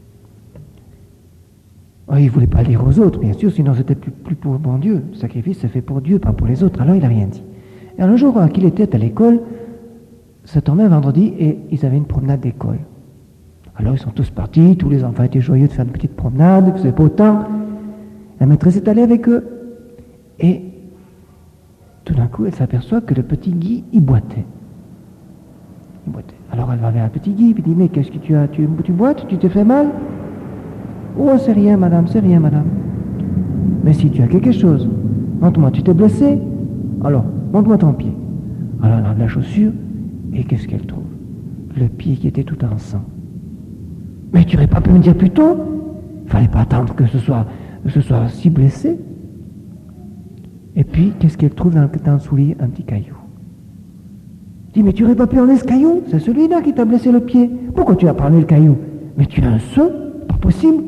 Oh, il ne voulait pas le dire aux autres, bien sûr, sinon c'était plus pour bon Dieu. Le sacrifice, c'est fait pour Dieu, pas pour les autres. Alors, il n'a rien dit. Et un jour qu'il était à l'école, ça tombait un vendredi et ils avaient une promenade d'école. Alors, ils sont tous partis, tous les enfants étaient joyeux de faire une petite promenade, il faisait beau temps. La maîtresse est allée avec eux. Et tout d'un coup, elle s'aperçoit que le petit Guy, il boitait. Alors, elle va vers le petit Guy, puis dit, mais qu'est-ce que tu as? Tu boites? Tu t'es fait mal? Oh, c'est rien, madame, c'est rien, madame. Mais si tu as quelque chose, montre-moi, tu t'es blessé? Alors, montre-moi ton pied. Alors, elle enlève la chaussure, et qu'est-ce qu'elle trouve? Le pied qui était tout en sang. Mais tu n'aurais pas pu me dire plus tôt? Il ne fallait pas attendre que ce soit si blessé. Et puis, qu'est-ce qu'elle trouve dans le soulier? Un petit caillou. Elle dit, mais tu n'aurais pas pu enlever ce caillou? C'est celui-là qui t'a blessé le pied. Pourquoi tu n'as pas enlevé le caillou? Mais tu as un seau? Pas possible.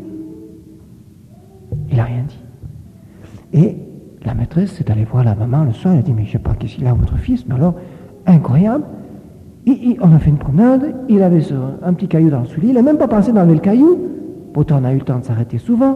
Il n'a rien dit. Et la maîtresse est allée voir la maman le soir. Elle a dit, mais je ne sais pas qu'est-ce qu'il a, votre fils. Mais alors, incroyable. On a fait une promenade. Il avait un petit caillou dans le soulier. Il n'a même pas pensé d'enlever le caillou. Pourtant, on a eu le temps de s'arrêter souvent.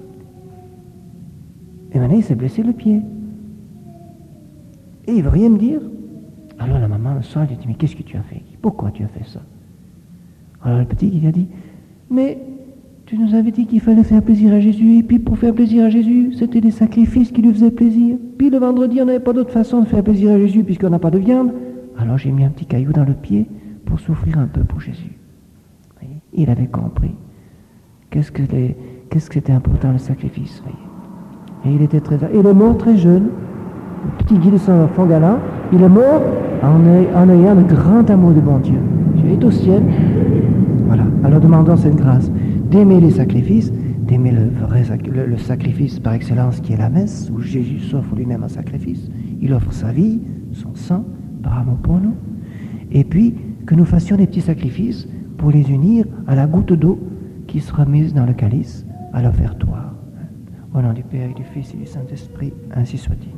Et maintenant, il s'est blessé le pied. Et il ne veut rien me dire. Alors la maman, le soir, elle a dit, mais qu'est-ce que tu as fait? Pourquoi tu as fait ça? Alors le petit, il a dit, mais tu nous avais dit qu'il fallait faire plaisir à Jésus, et puis pour faire plaisir à Jésus, c'était des sacrifices qui lui faisaient plaisir. Puis le vendredi, on n'avait pas d'autre façon de faire plaisir à Jésus, puisqu'on n'a pas de viande. Alors j'ai mis un petit caillou dans le pied pour souffrir un peu pour Jésus. Voyez, il avait compris. Qu'est-ce que c'était important, le sacrifice. Voyez. Et il était il est mort très jeune. Le petit Guy de Saint-Fongalan, il est mort en ayant le grand amour de bon Dieu. Dieu est au ciel. Voilà. Alors demandons cette grâce d'aimer les sacrifices, d'aimer le sacrifice par excellence qui est la messe, où Jésus s'offre lui-même un sacrifice. Il offre sa vie, son sang, par amour pour nous. Et puis, que nous fassions des petits sacrifices pour les unir à la goutte d'eau qui sera mise dans le calice à l'offertoire. Au nom du Père et du Fils et du Saint-Esprit, ainsi soit-il.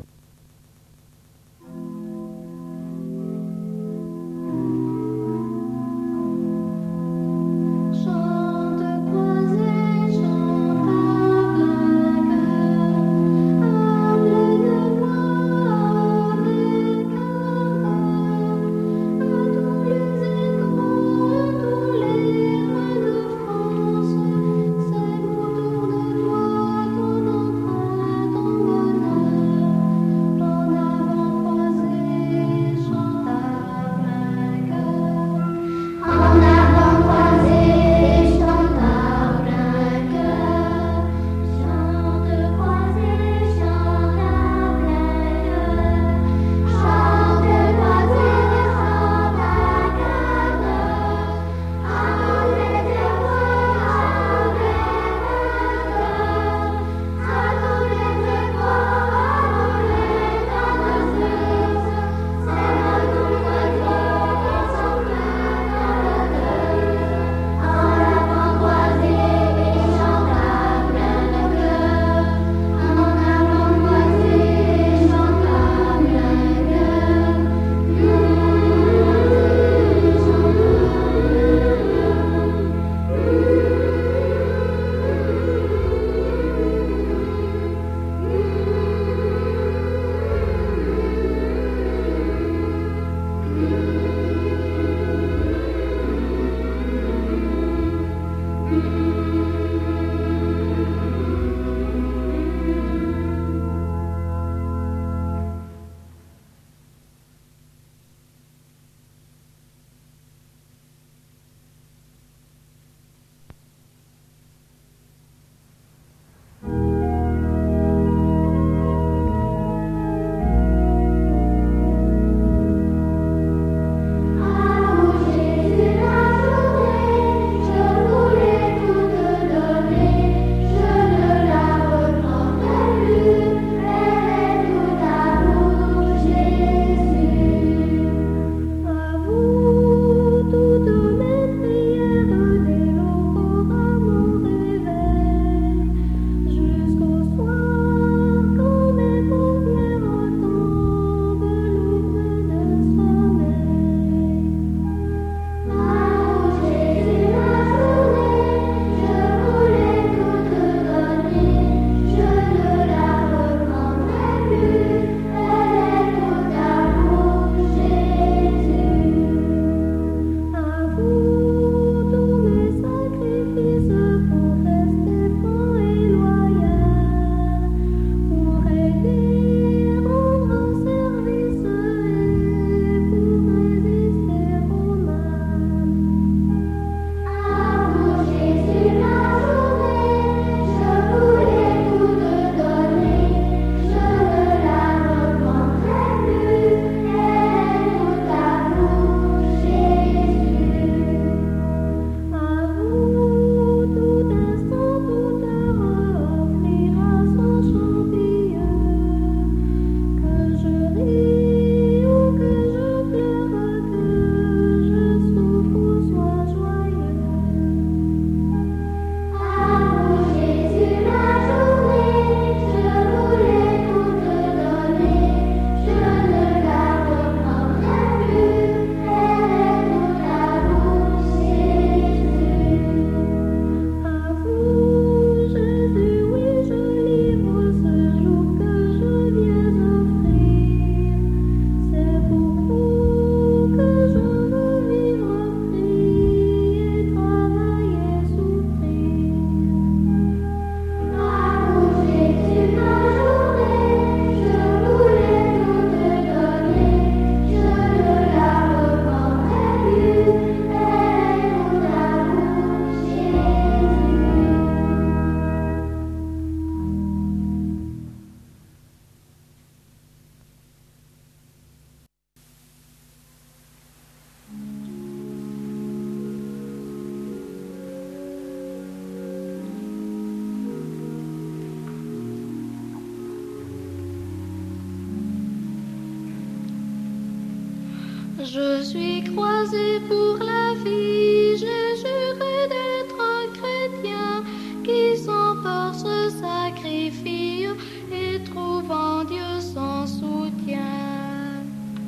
Je suis croisé pour la vie, j'ai juré d'être chrétien, qui sans force se sacrifie et trouve en Dieu son soutien.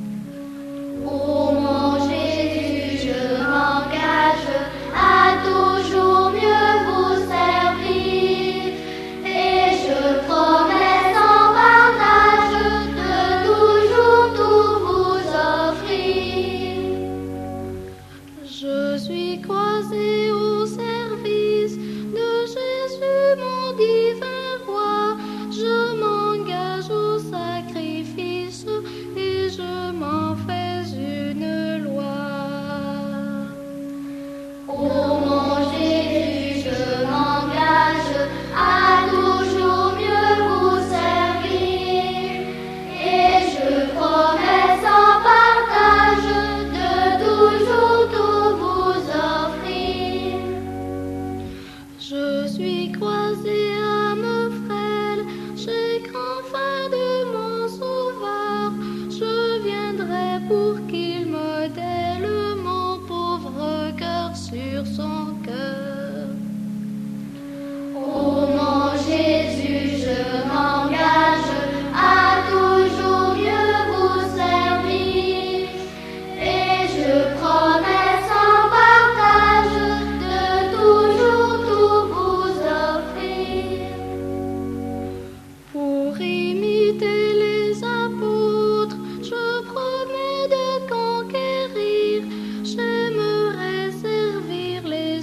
Ô mon Jésus, je m'engage à toujours mieux vous servir, et je promets sans partage de toujours tout vous offrir. Je suis croisé au service de Jésus, mon divin roi. Je m'engage au sacrifice et je m'en fais une loi. Ô mon Jésus, je m'engage à toujours mieux vous servir, et je promets sans partage de toujours tout vous offrir. Je suis croisé à me frêle, j'ai grand faim de mon sauveur. Je viendrai pour qu'il modèle mon pauvre cœur sur son cœur. Ô mon Jésus, je m'engage à toujours mieux vous servir, et je promets sans partage de toujours tout vous offrir. Pour imiter les apôtres, je promets de conquérir. J'aimerais servir les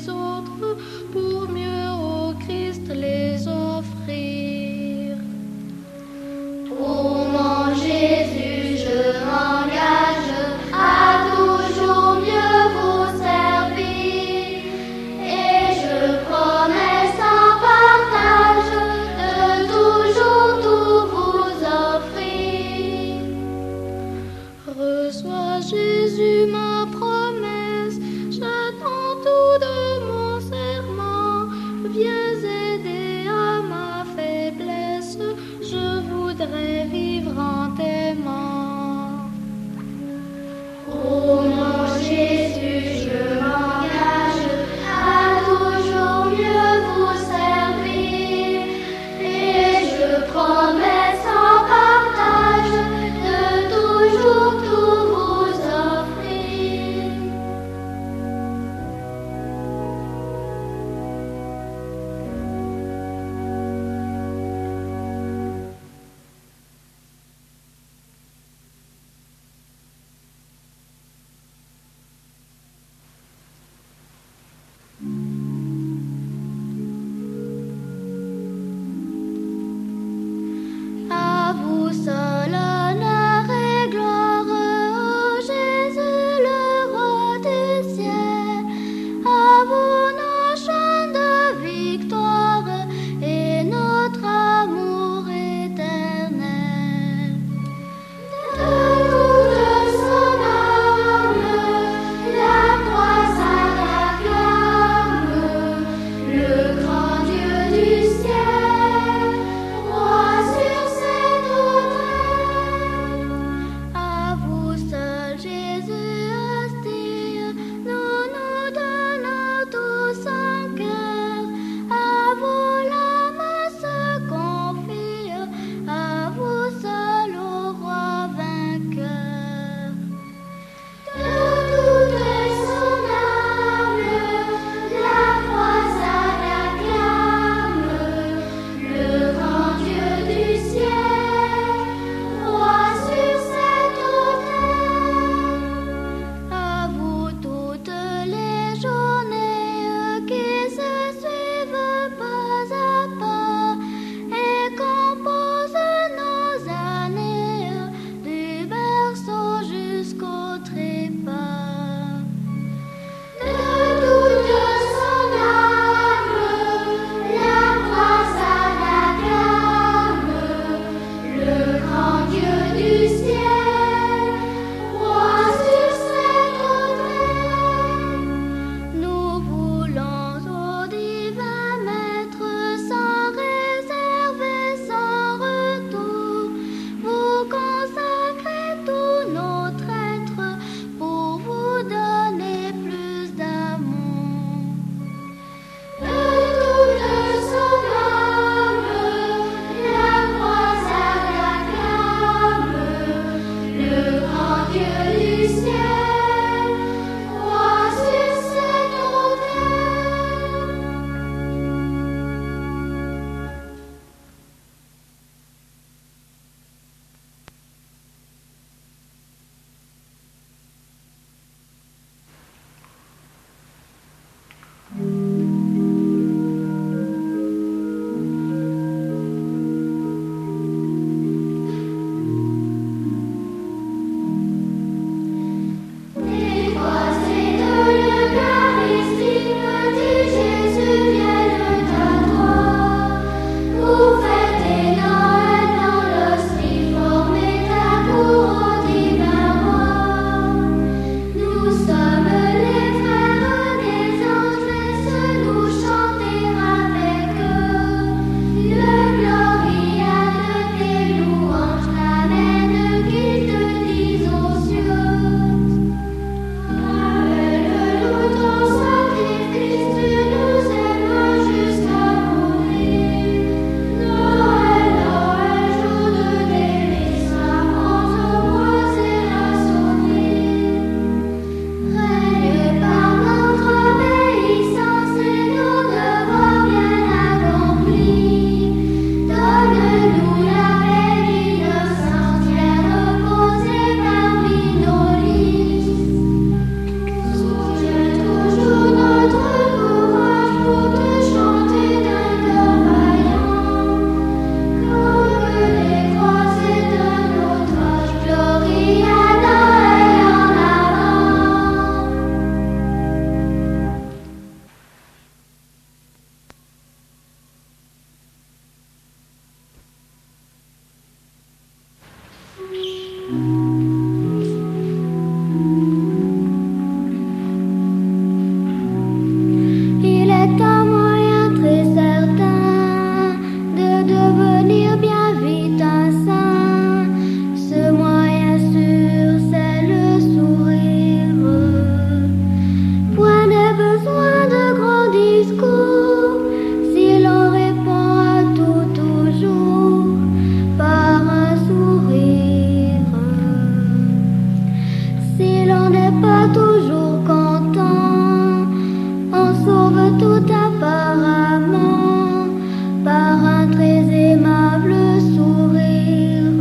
sauve tout apparemment par un très aimable sourire.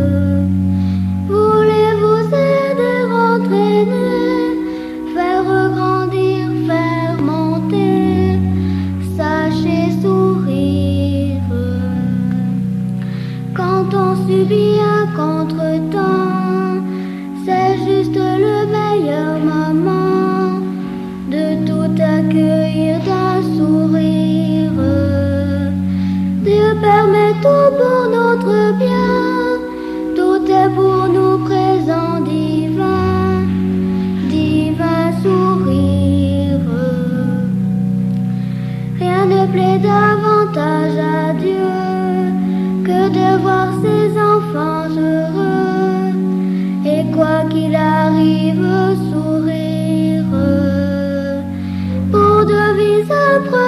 Voulez-vous aider, entraîner, faire grandir, faire monter, sachez sourire. Quand on subit un contretemps, c'est juste le meilleur moment de tout accueillir d'un sourire. Dieu permet tout pour notre bien, tout est pour nous présent divin, divin sourire. Rien ne plaît davantage à Dieu que de voir ses enfants heureux, et quoi qu'il arrive, sourire. Pour devise